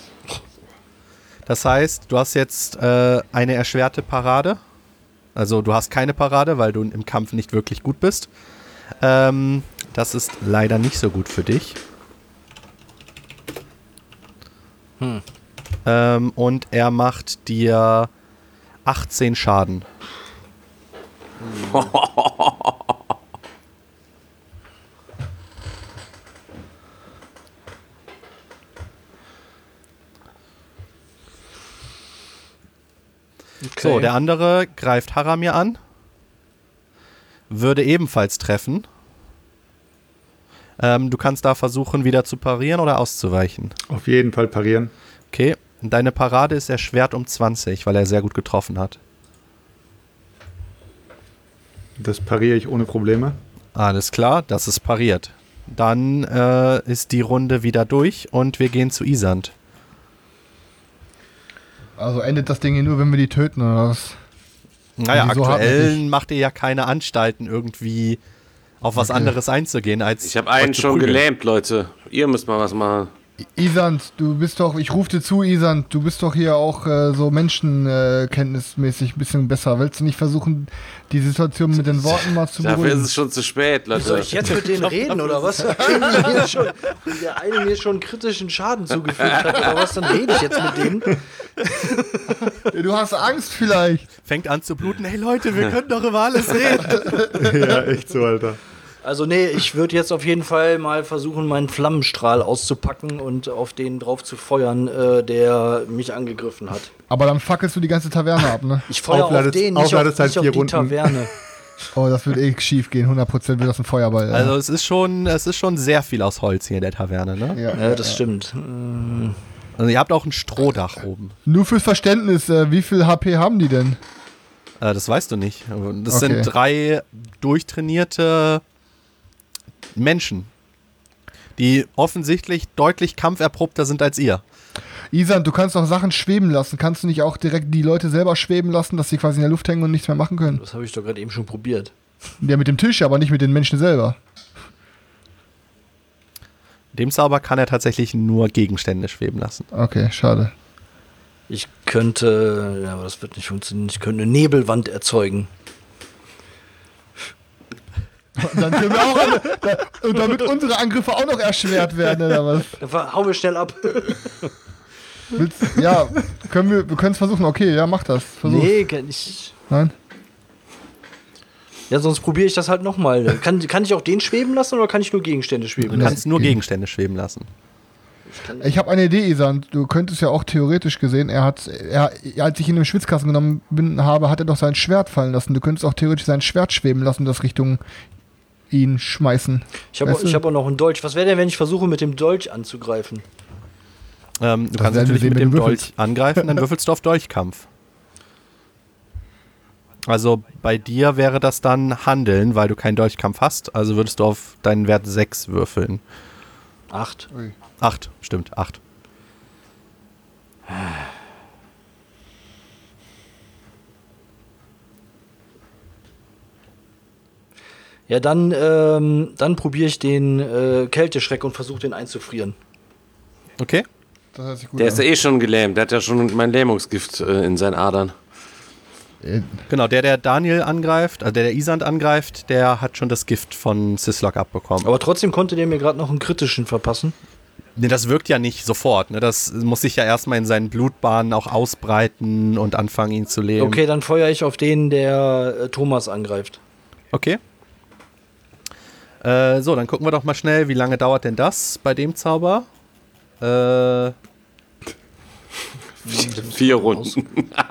Das heißt, du hast jetzt eine erschwerte Parade. Also du hast keine Parade, weil du im Kampf nicht wirklich gut bist. Das ist leider nicht so gut für dich. Und er macht dir 18 Schaden. Okay. So, der andere greift Haramir an. Würde ebenfalls treffen. Du kannst da versuchen, wieder zu parieren oder auszuweichen. Auf jeden Fall parieren. Okay, deine Parade ist erschwert um 20, weil er sehr gut getroffen hat. Das pariere ich ohne Probleme. Alles klar, das ist pariert. Dann ist die Runde wieder durch und wir gehen zu Isand. Also endet das Ding hier nur, wenn wir die töten, oder was? Naja, Die so aktuell hartnäckig. macht ihr ja keine Anstalten, irgendwie auf was anderes einzugehen, als Ich habe einen euch zu schon prügeln. gelähmt, Leute. Ihr müsst mal was machen. Isand, du bist doch, ich rufe dir zu, Isand, du bist doch hier auch so menschenkenntnismäßig ein bisschen besser. Willst du nicht versuchen, die Situation mit den Worten mal zu Dafür ist beruhigen? es schon zu spät, Soll Leute. ich jetzt mit denen reden oder was? Wenn der eine mir schon kritischen Schaden zugefügt hat oder was, dann rede ich jetzt mit denen. Du hast Angst vielleicht. Fängt an zu bluten. Hey Leute, wir können doch über alles reden. Ja, echt so, Alter. Also nee, ich würde jetzt auf jeden Fall mal versuchen, meinen Flammenstrahl auszupacken und auf den drauf zu feuern, der mich angegriffen hat. Aber dann fackelst du die ganze Taverne ab, ne? Ich feuere auf den, nicht auf Aufladezeit 4 die Runden. Taverne. Oh, das wird schief gehen. 100% wird das ein Feuerball. Ja. Also es ist schon sehr viel aus Holz hier in der Taverne, ne? Ja, das stimmt. Also ihr habt auch ein Strohdach oben. Nur fürs Verständnis, wie viel HP haben die denn? Das weißt du nicht. Das Okay. sind 3 durchtrainierte Menschen, die offensichtlich deutlich kampferprobter sind als ihr. Isan, du kannst doch Sachen schweben lassen. Kannst du nicht auch direkt die Leute selber schweben lassen, dass sie quasi in der Luft hängen und nichts mehr machen können? Das habe ich doch gerade eben schon probiert. Ja, mit dem Tisch, aber nicht mit den Menschen selber. Dem Zauber kann er tatsächlich nur Gegenstände schweben lassen. Okay, schade. Ich könnte, ja, aber das wird nicht funktionieren, ich könnte eine Nebelwand erzeugen. Dann können wir auch und damit unsere Angriffe auch noch erschwert werden, oder was? Dann hauen wir schnell ab. Ja, wir können es versuchen. Okay, ja, mach das. Versuch. Nee, kann ich. Nein? Ja, sonst probiere ich das halt nochmal. Kann ich auch den schweben lassen oder kann ich nur Gegenstände schweben Du Nee. lassen? kannst nur Okay. Gegenstände schweben lassen. Ich habe eine Idee, Isan. Du könntest ja auch theoretisch gesehen, als ich ihn im Schwitzkasten genommen habe, hat er doch sein Schwert fallen lassen. Du könntest auch theoretisch sein Schwert schweben lassen, das Richtung ihn schmeißen. Ich habe Weißt du? hab auch noch einen Dolch. Was wäre denn, wenn ich versuche, mit dem Dolch anzugreifen? Du kannst werden wir natürlich sehen, mit wenn dem du würfelst. Dolch angreifen, dann würfelst du auf Dolchkampf. Also bei dir wäre das dann Handeln, weil du keinen Dolchkampf hast. Also würdest du auf deinen Wert 6 würfeln. 8. 8, stimmt, 8. Ja, dann probiere ich den Kälteschreck und versuche den einzufrieren. Okay. Das hört sich gut Der an. ist ja eh schon gelähmt. Der hat ja schon mein Lähmungsgift in seinen Adern. Genau, der Daniel angreift, also der Isand angreift, der hat schon das Gift von Syslok abbekommen. Aber trotzdem konnte der mir gerade noch einen kritischen verpassen. Nee, das wirkt ja nicht sofort. Ne? Das muss sich ja erstmal in seinen Blutbahnen auch ausbreiten und anfangen, ihn zu lähmen. Okay, dann feuere ich auf den, der Thomas angreift. Okay. So, dann gucken wir doch mal schnell, wie lange dauert denn das bei dem Zauber? 4 Runden.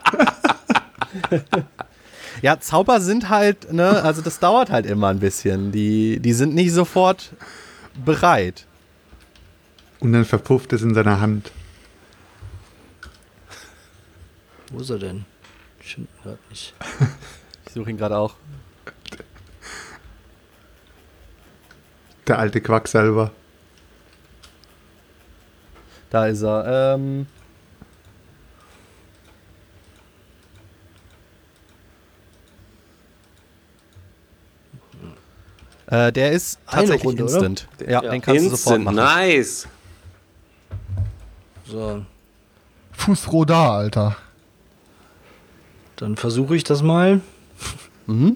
Ja, Zauber sind halt, ne, also das dauert halt immer ein bisschen. Die sind nicht sofort bereit. Und dann verpufft es in seiner Hand. Wo ist er denn? Ich finde ihn gerade nicht. Ich suche ihn gerade auch. Der alte Quacksalber. Da ist er. Der ist Eine tatsächlich Runde, oder? instant. Ja, den kannst du sofort Instant, machen. nice. So, Fußrodar, Alter. dann versuche ich das mal. Mhm.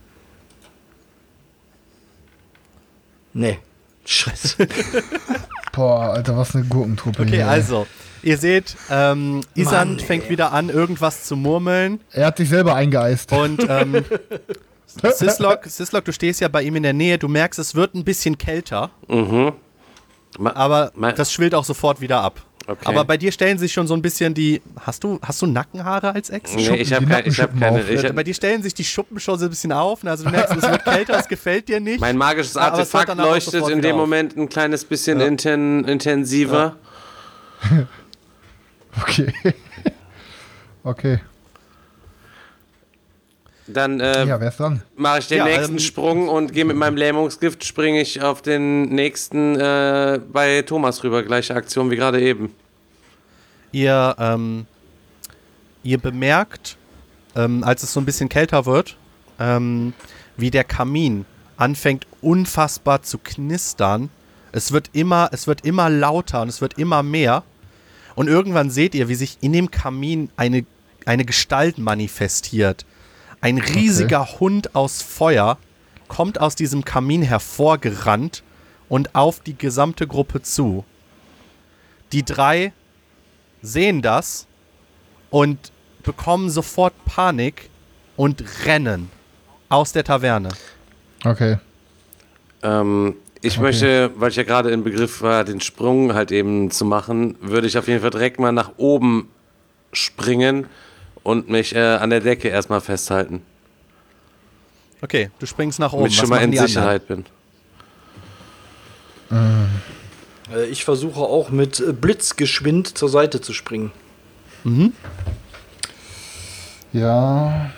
Nee. Scheiße. Boah, Alter, was eine Gurkentruppe Okay, hier. also, ihr seht, Isan Mann, fängt wieder an, irgendwas zu murmeln. Er hat sich selber eingeeist. Und Syslok, du stehst ja bei ihm in der Nähe, du merkst, es wird ein bisschen kälter, Mhm. aber Mein- das schwillt auch sofort wieder ab. Okay. Aber bei dir stellen sich schon so ein bisschen die. Hast du Nackenhaare als Ex? Nee, ich habe die keine. Ich hab Nackenschuppen keine auf. ich Bei dir stellen sich die Schuppen schon so ein bisschen auf. Also du merkst, es wird kälter, es gefällt dir nicht. mein magisches Aber es hört Artefakt dann auch leuchtet sofort in wieder dem auf. Moment ein kleines bisschen intensiver. Okay. Okay. Dann Ja, wer ist dran? mache ich den Ja, nächsten Sprung und gehe mit meinem Lähmungsgift, springe ich auf den nächsten bei Thomas rüber. Gleiche Aktion wie gerade eben. Ihr bemerkt, als es so ein bisschen kälter wird, wie der Kamin anfängt unfassbar zu knistern. Es wird immer lauter und es wird immer mehr. Und irgendwann seht ihr, wie sich in dem Kamin eine Gestalt manifestiert. Ein riesiger Hund aus Feuer kommt aus diesem Kamin hervorgerannt und auf die gesamte Gruppe zu. Die 3 sehen das und bekommen sofort Panik und rennen aus der Taverne. Okay. Ich möchte, weil ich ja gerade im Begriff war, den Sprung halt eben zu machen, würde ich auf jeden Fall direkt mal nach oben springen und mich an der Decke erstmal festhalten. Okay, du springst nach oben. Damit ich schon Was mal machen in die anderen? Sicherheit bin. Ich versuche auch mit Blitzgeschwind zur Seite zu springen. Ja.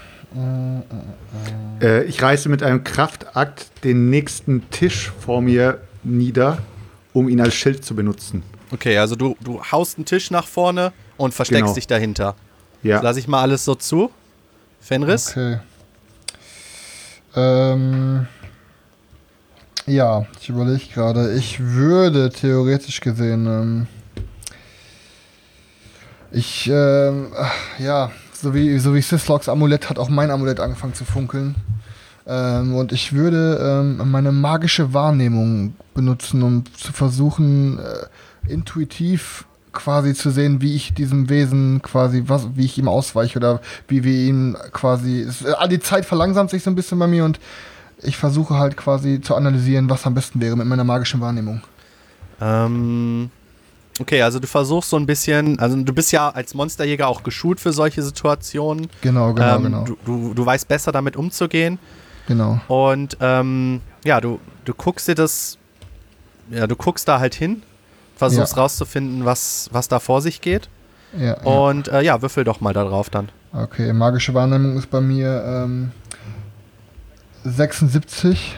Ich reiße mit einem Kraftakt den nächsten Tisch vor mir nieder, um ihn als Schild zu benutzen. Okay, also du haust einen Tisch nach vorne und versteckst Genau. dich dahinter. Ja. Lass ich mal alles so zu. Fenris? Okay. Ja, ich überlege gerade. Ich würde theoretisch gesehen, ja, so wie Sisloks Amulett hat auch mein Amulett angefangen zu funkeln. Und ich würde meine magische Wahrnehmung benutzen, um zu versuchen, intuitiv quasi zu sehen, wie ich diesem Wesen quasi, wie ich ihm ausweiche oder wie wir ihm quasi. Die Zeit verlangsamt sich so ein bisschen bei mir und ich versuche halt quasi zu analysieren, was am besten wäre mit meiner magischen Wahrnehmung. Okay, also du versuchst so ein bisschen, also du bist ja als Monsterjäger auch geschult für solche Situationen. Genau. Du weißt besser damit umzugehen. Genau. Und ja, du guckst dir das, ja, du guckst da halt hin, versuchst rauszufinden, was da vor sich geht. Ja. Und ja, würfel doch mal da drauf dann. Okay, magische Wahrnehmung ist bei mir 76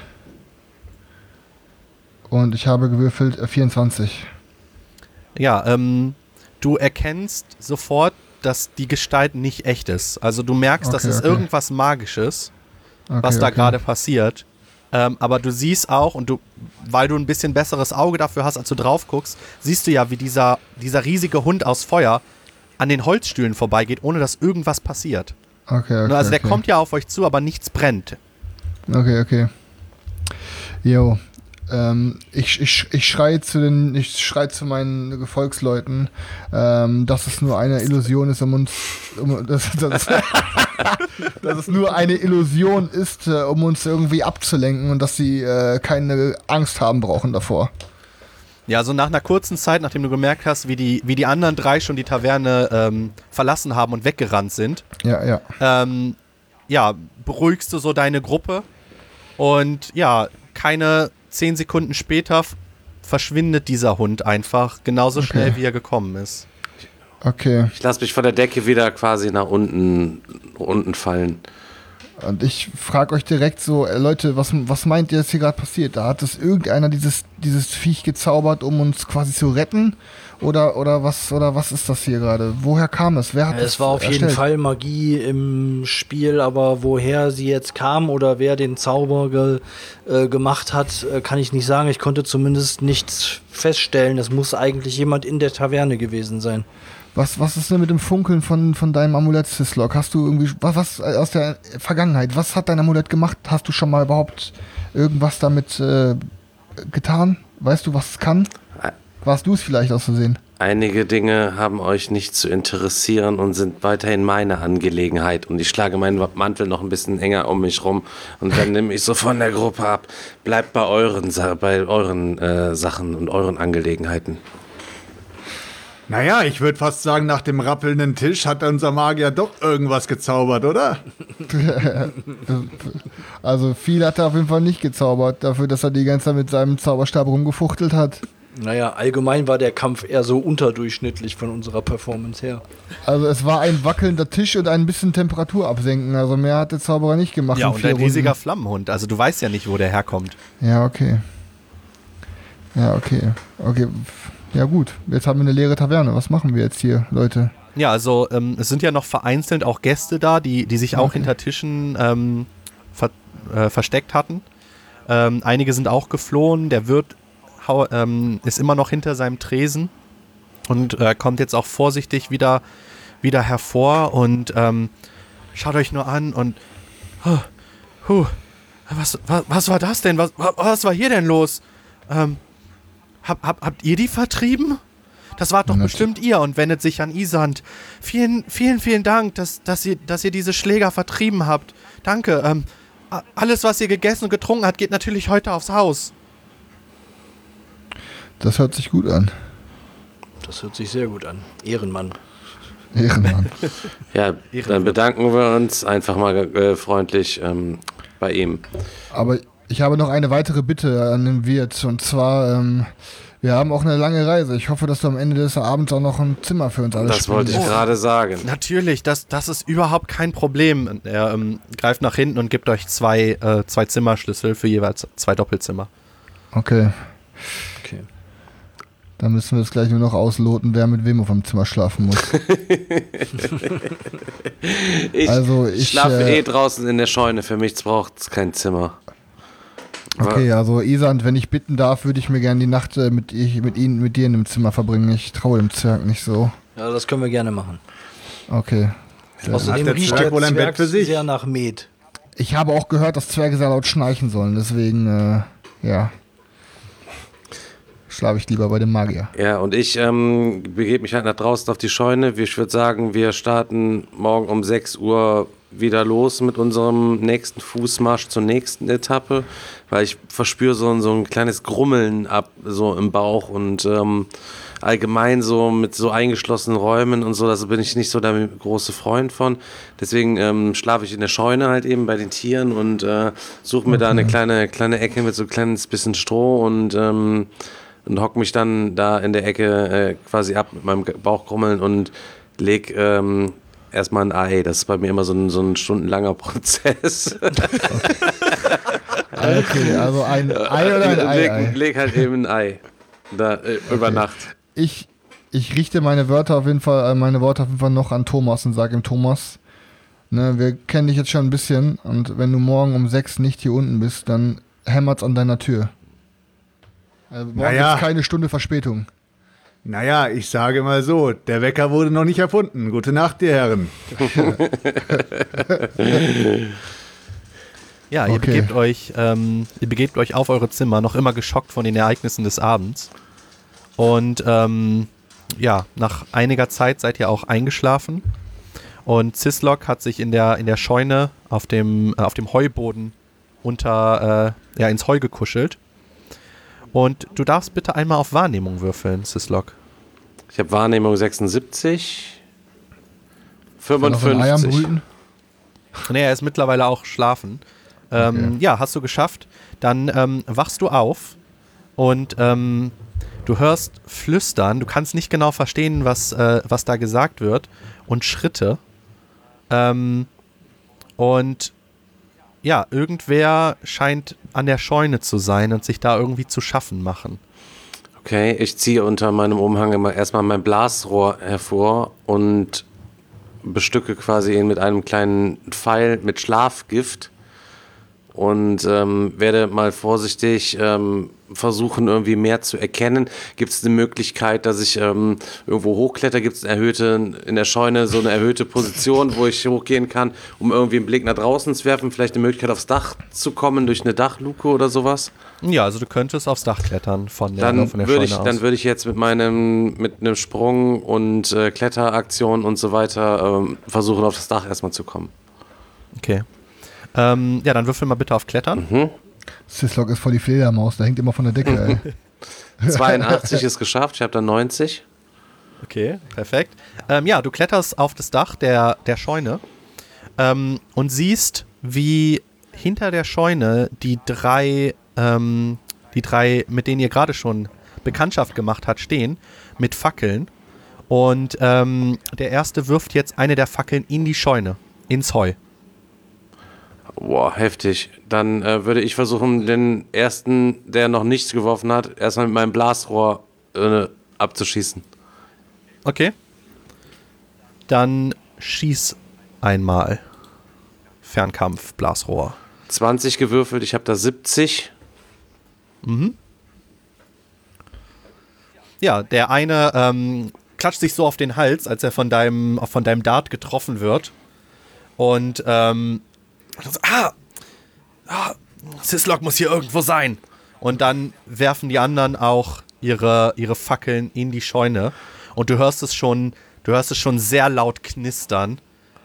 und ich habe gewürfelt 24. Ja, du erkennst sofort, dass die Gestalt nicht echt ist. Also du merkst, das ist irgendwas Magisches, was da gerade passiert. Aber du siehst auch, und weil du ein bisschen besseres Auge dafür hast, als du drauf guckst, siehst du ja, wie dieser riesige Hund aus Feuer an den Holzstühlen vorbeigeht, ohne dass irgendwas passiert. Okay. Also der kommt ja auf euch zu, aber nichts brennt. Okay. Jo. Ich schreie zu meinen Gefolgsleuten, dass es nur eine Illusion ist, dass es nur eine Illusion ist, um uns irgendwie abzulenken und dass sie keine Angst haben brauchen davor. Ja, also nach einer kurzen Zeit, nachdem du gemerkt hast, wie die anderen 3 schon die Taverne verlassen haben und weggerannt sind, Ja. beruhigst du so deine Gruppe und ja, keine 10 Sekunden später verschwindet dieser Hund einfach genauso schnell, wie er gekommen ist. Okay. Ich lasse mich von der Decke wieder quasi nach unten fallen. Und ich frage euch direkt so, Leute, was meint ihr, dass hier gerade passiert? Da hat es irgendeiner dieses Viech gezaubert, um uns quasi zu retten? Oder was ist das hier gerade? Woher kam es? Wer hat Es war auf jeden Fall Magie im Spiel, aber woher sie jetzt kam oder wer den Zauber gemacht hat, kann ich nicht sagen. Ich konnte zumindest nichts feststellen. Es muss eigentlich jemand in der Taverne gewesen sein. Was ist denn mit dem Funkeln von deinem Amulett, Sislok? Hast du irgendwie was aus der Vergangenheit? Was hat dein Amulett gemacht? Hast du schon mal überhaupt irgendwas damit getan? Weißt du, was es kann? Warst du es vielleicht aus Versehen? Einige Dinge haben euch nicht zu interessieren und sind weiterhin meine Angelegenheit. Und ich schlage meinen Mantel noch ein bisschen enger um mich rum und dann nehme ich so von der Gruppe ab. Bleibt bei euren Sachen und euren Angelegenheiten. Naja, ich würde fast sagen, nach dem rappelnden Tisch hat unser Magier doch irgendwas gezaubert, oder? Also viel hat er auf jeden Fall nicht gezaubert, dafür, dass er die ganze Zeit mit seinem Zauberstab rumgefuchtelt hat. Naja, allgemein war der Kampf eher so unterdurchschnittlich von unserer Performance her. Also es war ein wackelnder Tisch und ein bisschen Temperatur absenken. Also mehr hat der Zauberer nicht gemacht. Ja, in und 4 ein riesiger Runden. Flammenhund. Also du weißt ja nicht, wo der herkommt. Ja, okay. Okay. Ja gut, jetzt haben wir eine leere Taverne. Was machen wir jetzt hier, Leute? Ja, also es sind ja noch vereinzelt auch Gäste da, die sich auch Okay. hinter Tischen versteckt hatten. Einige sind auch geflohen. Der Wirt ist immer noch hinter seinem Tresen und kommt jetzt auch vorsichtig wieder hervor und schaut euch nur an und was war das denn? Was war hier denn los? Habt ihr die vertrieben? Das wart doch bestimmt ihr und wendet sich an Isand. Vielen Dank, dass ihr diese Schläger vertrieben habt. Danke. Alles, was ihr gegessen und getrunken habt, geht natürlich heute aufs Haus. Das hört sich gut an. Das hört sich sehr gut an. Ehrenmann. Ehrenmann. Ja, dann bedanken wir uns einfach mal freundlich bei ihm. Aber ich habe noch eine weitere Bitte an den Wirt. Und zwar, wir haben auch eine lange Reise. Ich hoffe, dass du am Ende des Abends auch noch ein Zimmer für uns alle Das wollte ich spendest. gerade sagen. Natürlich, das ist überhaupt kein Problem. Und er greift nach hinten und gibt euch zwei Zimmerschlüssel für jeweils 2 Doppelzimmer. Okay. Okay. Dann müssen wir jetzt gleich nur noch ausloten, wer mit wem auf dem Zimmer schlafen muss. Ich schlafe draußen in der Scheune. Für mich braucht es kein Zimmer. Okay, also Isand, wenn ich bitten darf, würde ich mir gerne die Nacht mit dir in einem Zimmer verbringen. Ich traue dem Zwerg nicht so. Ja, das können wir gerne machen. Okay. Außerdem der riecht Zwerg der wohl ein Zwerg Bett für sich? sehr nach Met. Ich habe auch gehört, dass Zwerge sehr laut schnarchen sollen. Deswegen, ja. Schlafe ich lieber bei dem Magier. Ja, und ich begebe mich halt nach draußen auf die Scheune. Ich würde sagen, wir starten morgen um 6 Uhr wieder los mit unserem nächsten Fußmarsch zur nächsten Etappe, weil ich verspüre so ein kleines Grummeln so im Bauch und allgemein so mit so eingeschlossenen Räumen und so, da bin ich nicht so der große Freund von. Deswegen schlafe ich in der Scheune halt eben bei den Tieren und suche mir da eine kleine Ecke mit so ein kleines bisschen Stroh und hock mich dann da in der Ecke quasi ab mit meinem Bauchgrummeln und leg erstmal ein Ei. Das ist bei mir immer so ein stundenlanger Prozess. Okay, also ein Ei oder ein Ei? Leg halt eben ein Ei. Da über Nacht. Ich richte meine Worte auf jeden Fall noch an Thomas und sage ihm, Thomas, ne, wir kennen dich jetzt schon ein bisschen und wenn du morgen um 6 nicht hier unten bist, dann hämmert's an deiner Tür. Also morgen gibt's keine Stunde Verspätung. Naja, ich sage mal so, der Wecker wurde noch nicht erfunden. Gute Nacht, ihr Herren. Ja, ihr Okay. begebt euch auf eure Zimmer, noch immer geschockt von den Ereignissen des Abends. Und nach einiger Zeit seid ihr auch eingeschlafen. Und Cislok hat sich in der Scheune auf dem Heuboden ins Heu gekuschelt. Und du darfst bitte einmal auf Wahrnehmung würfeln, Cislok. Ich habe Wahrnehmung 76. Noch ein Ei am 55. Brüten? Nee, er ist mittlerweile auch schlafen. Ja, hast du geschafft. Dann wachst du auf und du hörst Flüstern. Du kannst nicht genau verstehen, was da gesagt wird. Und Schritte. Und ja, irgendwer scheint an der Scheune zu sein und sich da irgendwie zu schaffen machen. Okay, ich ziehe unter meinem Umhang immer erstmal mein Blasrohr hervor und bestücke quasi ihn mit einem kleinen Pfeil mit Schlafgift und werde mal vorsichtig versuchen, irgendwie mehr zu erkennen. Gibt es eine Möglichkeit, dass ich irgendwo hochkletter? Gibt es in der Scheune so eine erhöhte Position, wo ich hochgehen kann, um irgendwie einen Blick nach draußen zu werfen? Vielleicht eine Möglichkeit, aufs Dach zu kommen durch eine Dachluke oder sowas? Ja, also du könntest aufs Dach klettern von der Dann Scheune aus. Dann würde ich jetzt mit einem Sprung und Kletteraktion und so weiter versuchen, auf das Dach erstmal zu kommen. Okay. Ja, dann würfel mal bitte auf Klettern. Cislok ist voll die Fledermaus, der hängt immer von der Decke, ey. 82 ist geschafft, ich habe dann 90. Okay, perfekt. Ja, du kletterst auf das Dach der Scheune und siehst, wie hinter der Scheune die drei, mit denen ihr gerade schon Bekanntschaft gemacht hat, stehen mit Fackeln. Und der Erste wirft jetzt eine der Fackeln in die Scheune, ins Heu. Boah, heftig. Dann würde ich versuchen, den Ersten, der noch nichts geworfen hat, erstmal mit meinem Blasrohr abzuschießen. Okay. Dann schieß einmal. Fernkampf, Blasrohr. 20 gewürfelt, ich habe da 70. Ja, der eine klatscht sich so auf den Hals, als er von deinem Dart getroffen wird. Und Syslok muss hier irgendwo sein. Und dann werfen die anderen auch ihre Fackeln in die Scheune. Und du hörst es schon sehr laut knistern,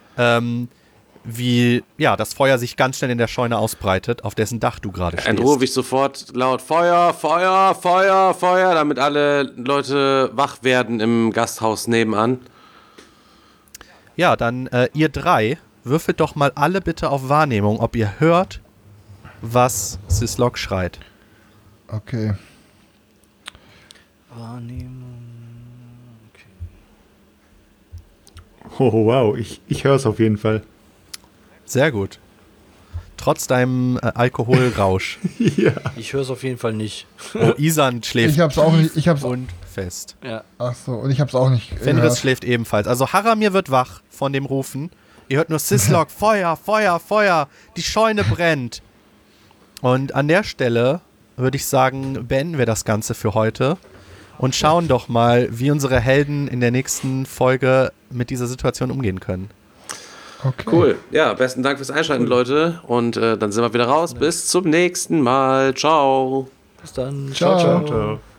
wie das Feuer sich ganz schnell in der Scheune ausbreitet, auf dessen Dach du gerade stehst. Dann rufe ich sofort laut Feuer, Feuer, Feuer, Feuer, damit alle Leute wach werden im Gasthaus nebenan. Ja, dann ihr drei, würfelt doch mal alle bitte auf Wahrnehmung, ob ihr hört, was Syslok schreit. Okay. Wahrnehmung. Oh, wow, ich höre es auf jeden Fall. Sehr gut. Trotz deinem Alkoholrausch. Ja. Ich höre es auf jeden Fall nicht. Oh, Isan schläft Ich hab's auch nicht. und fest. Ja. Ach so, und ich hab's auch nicht. Fenris gehört. schläft ebenfalls. Also Haramir wird wach von dem Rufen. Ihr hört nur Syslok, Feuer, Feuer, Feuer. Die Scheune brennt. Und an der Stelle würde ich sagen, beenden wir das Ganze für heute und schauen doch mal, wie unsere Helden in der nächsten Folge mit dieser Situation umgehen können. Okay. Cool. Ja, besten Dank fürs Einschalten, Leute. Und dann sind wir wieder raus. Bis zum nächsten Mal. Ciao. Bis dann. Ciao. Ciao, ciao. Ciao.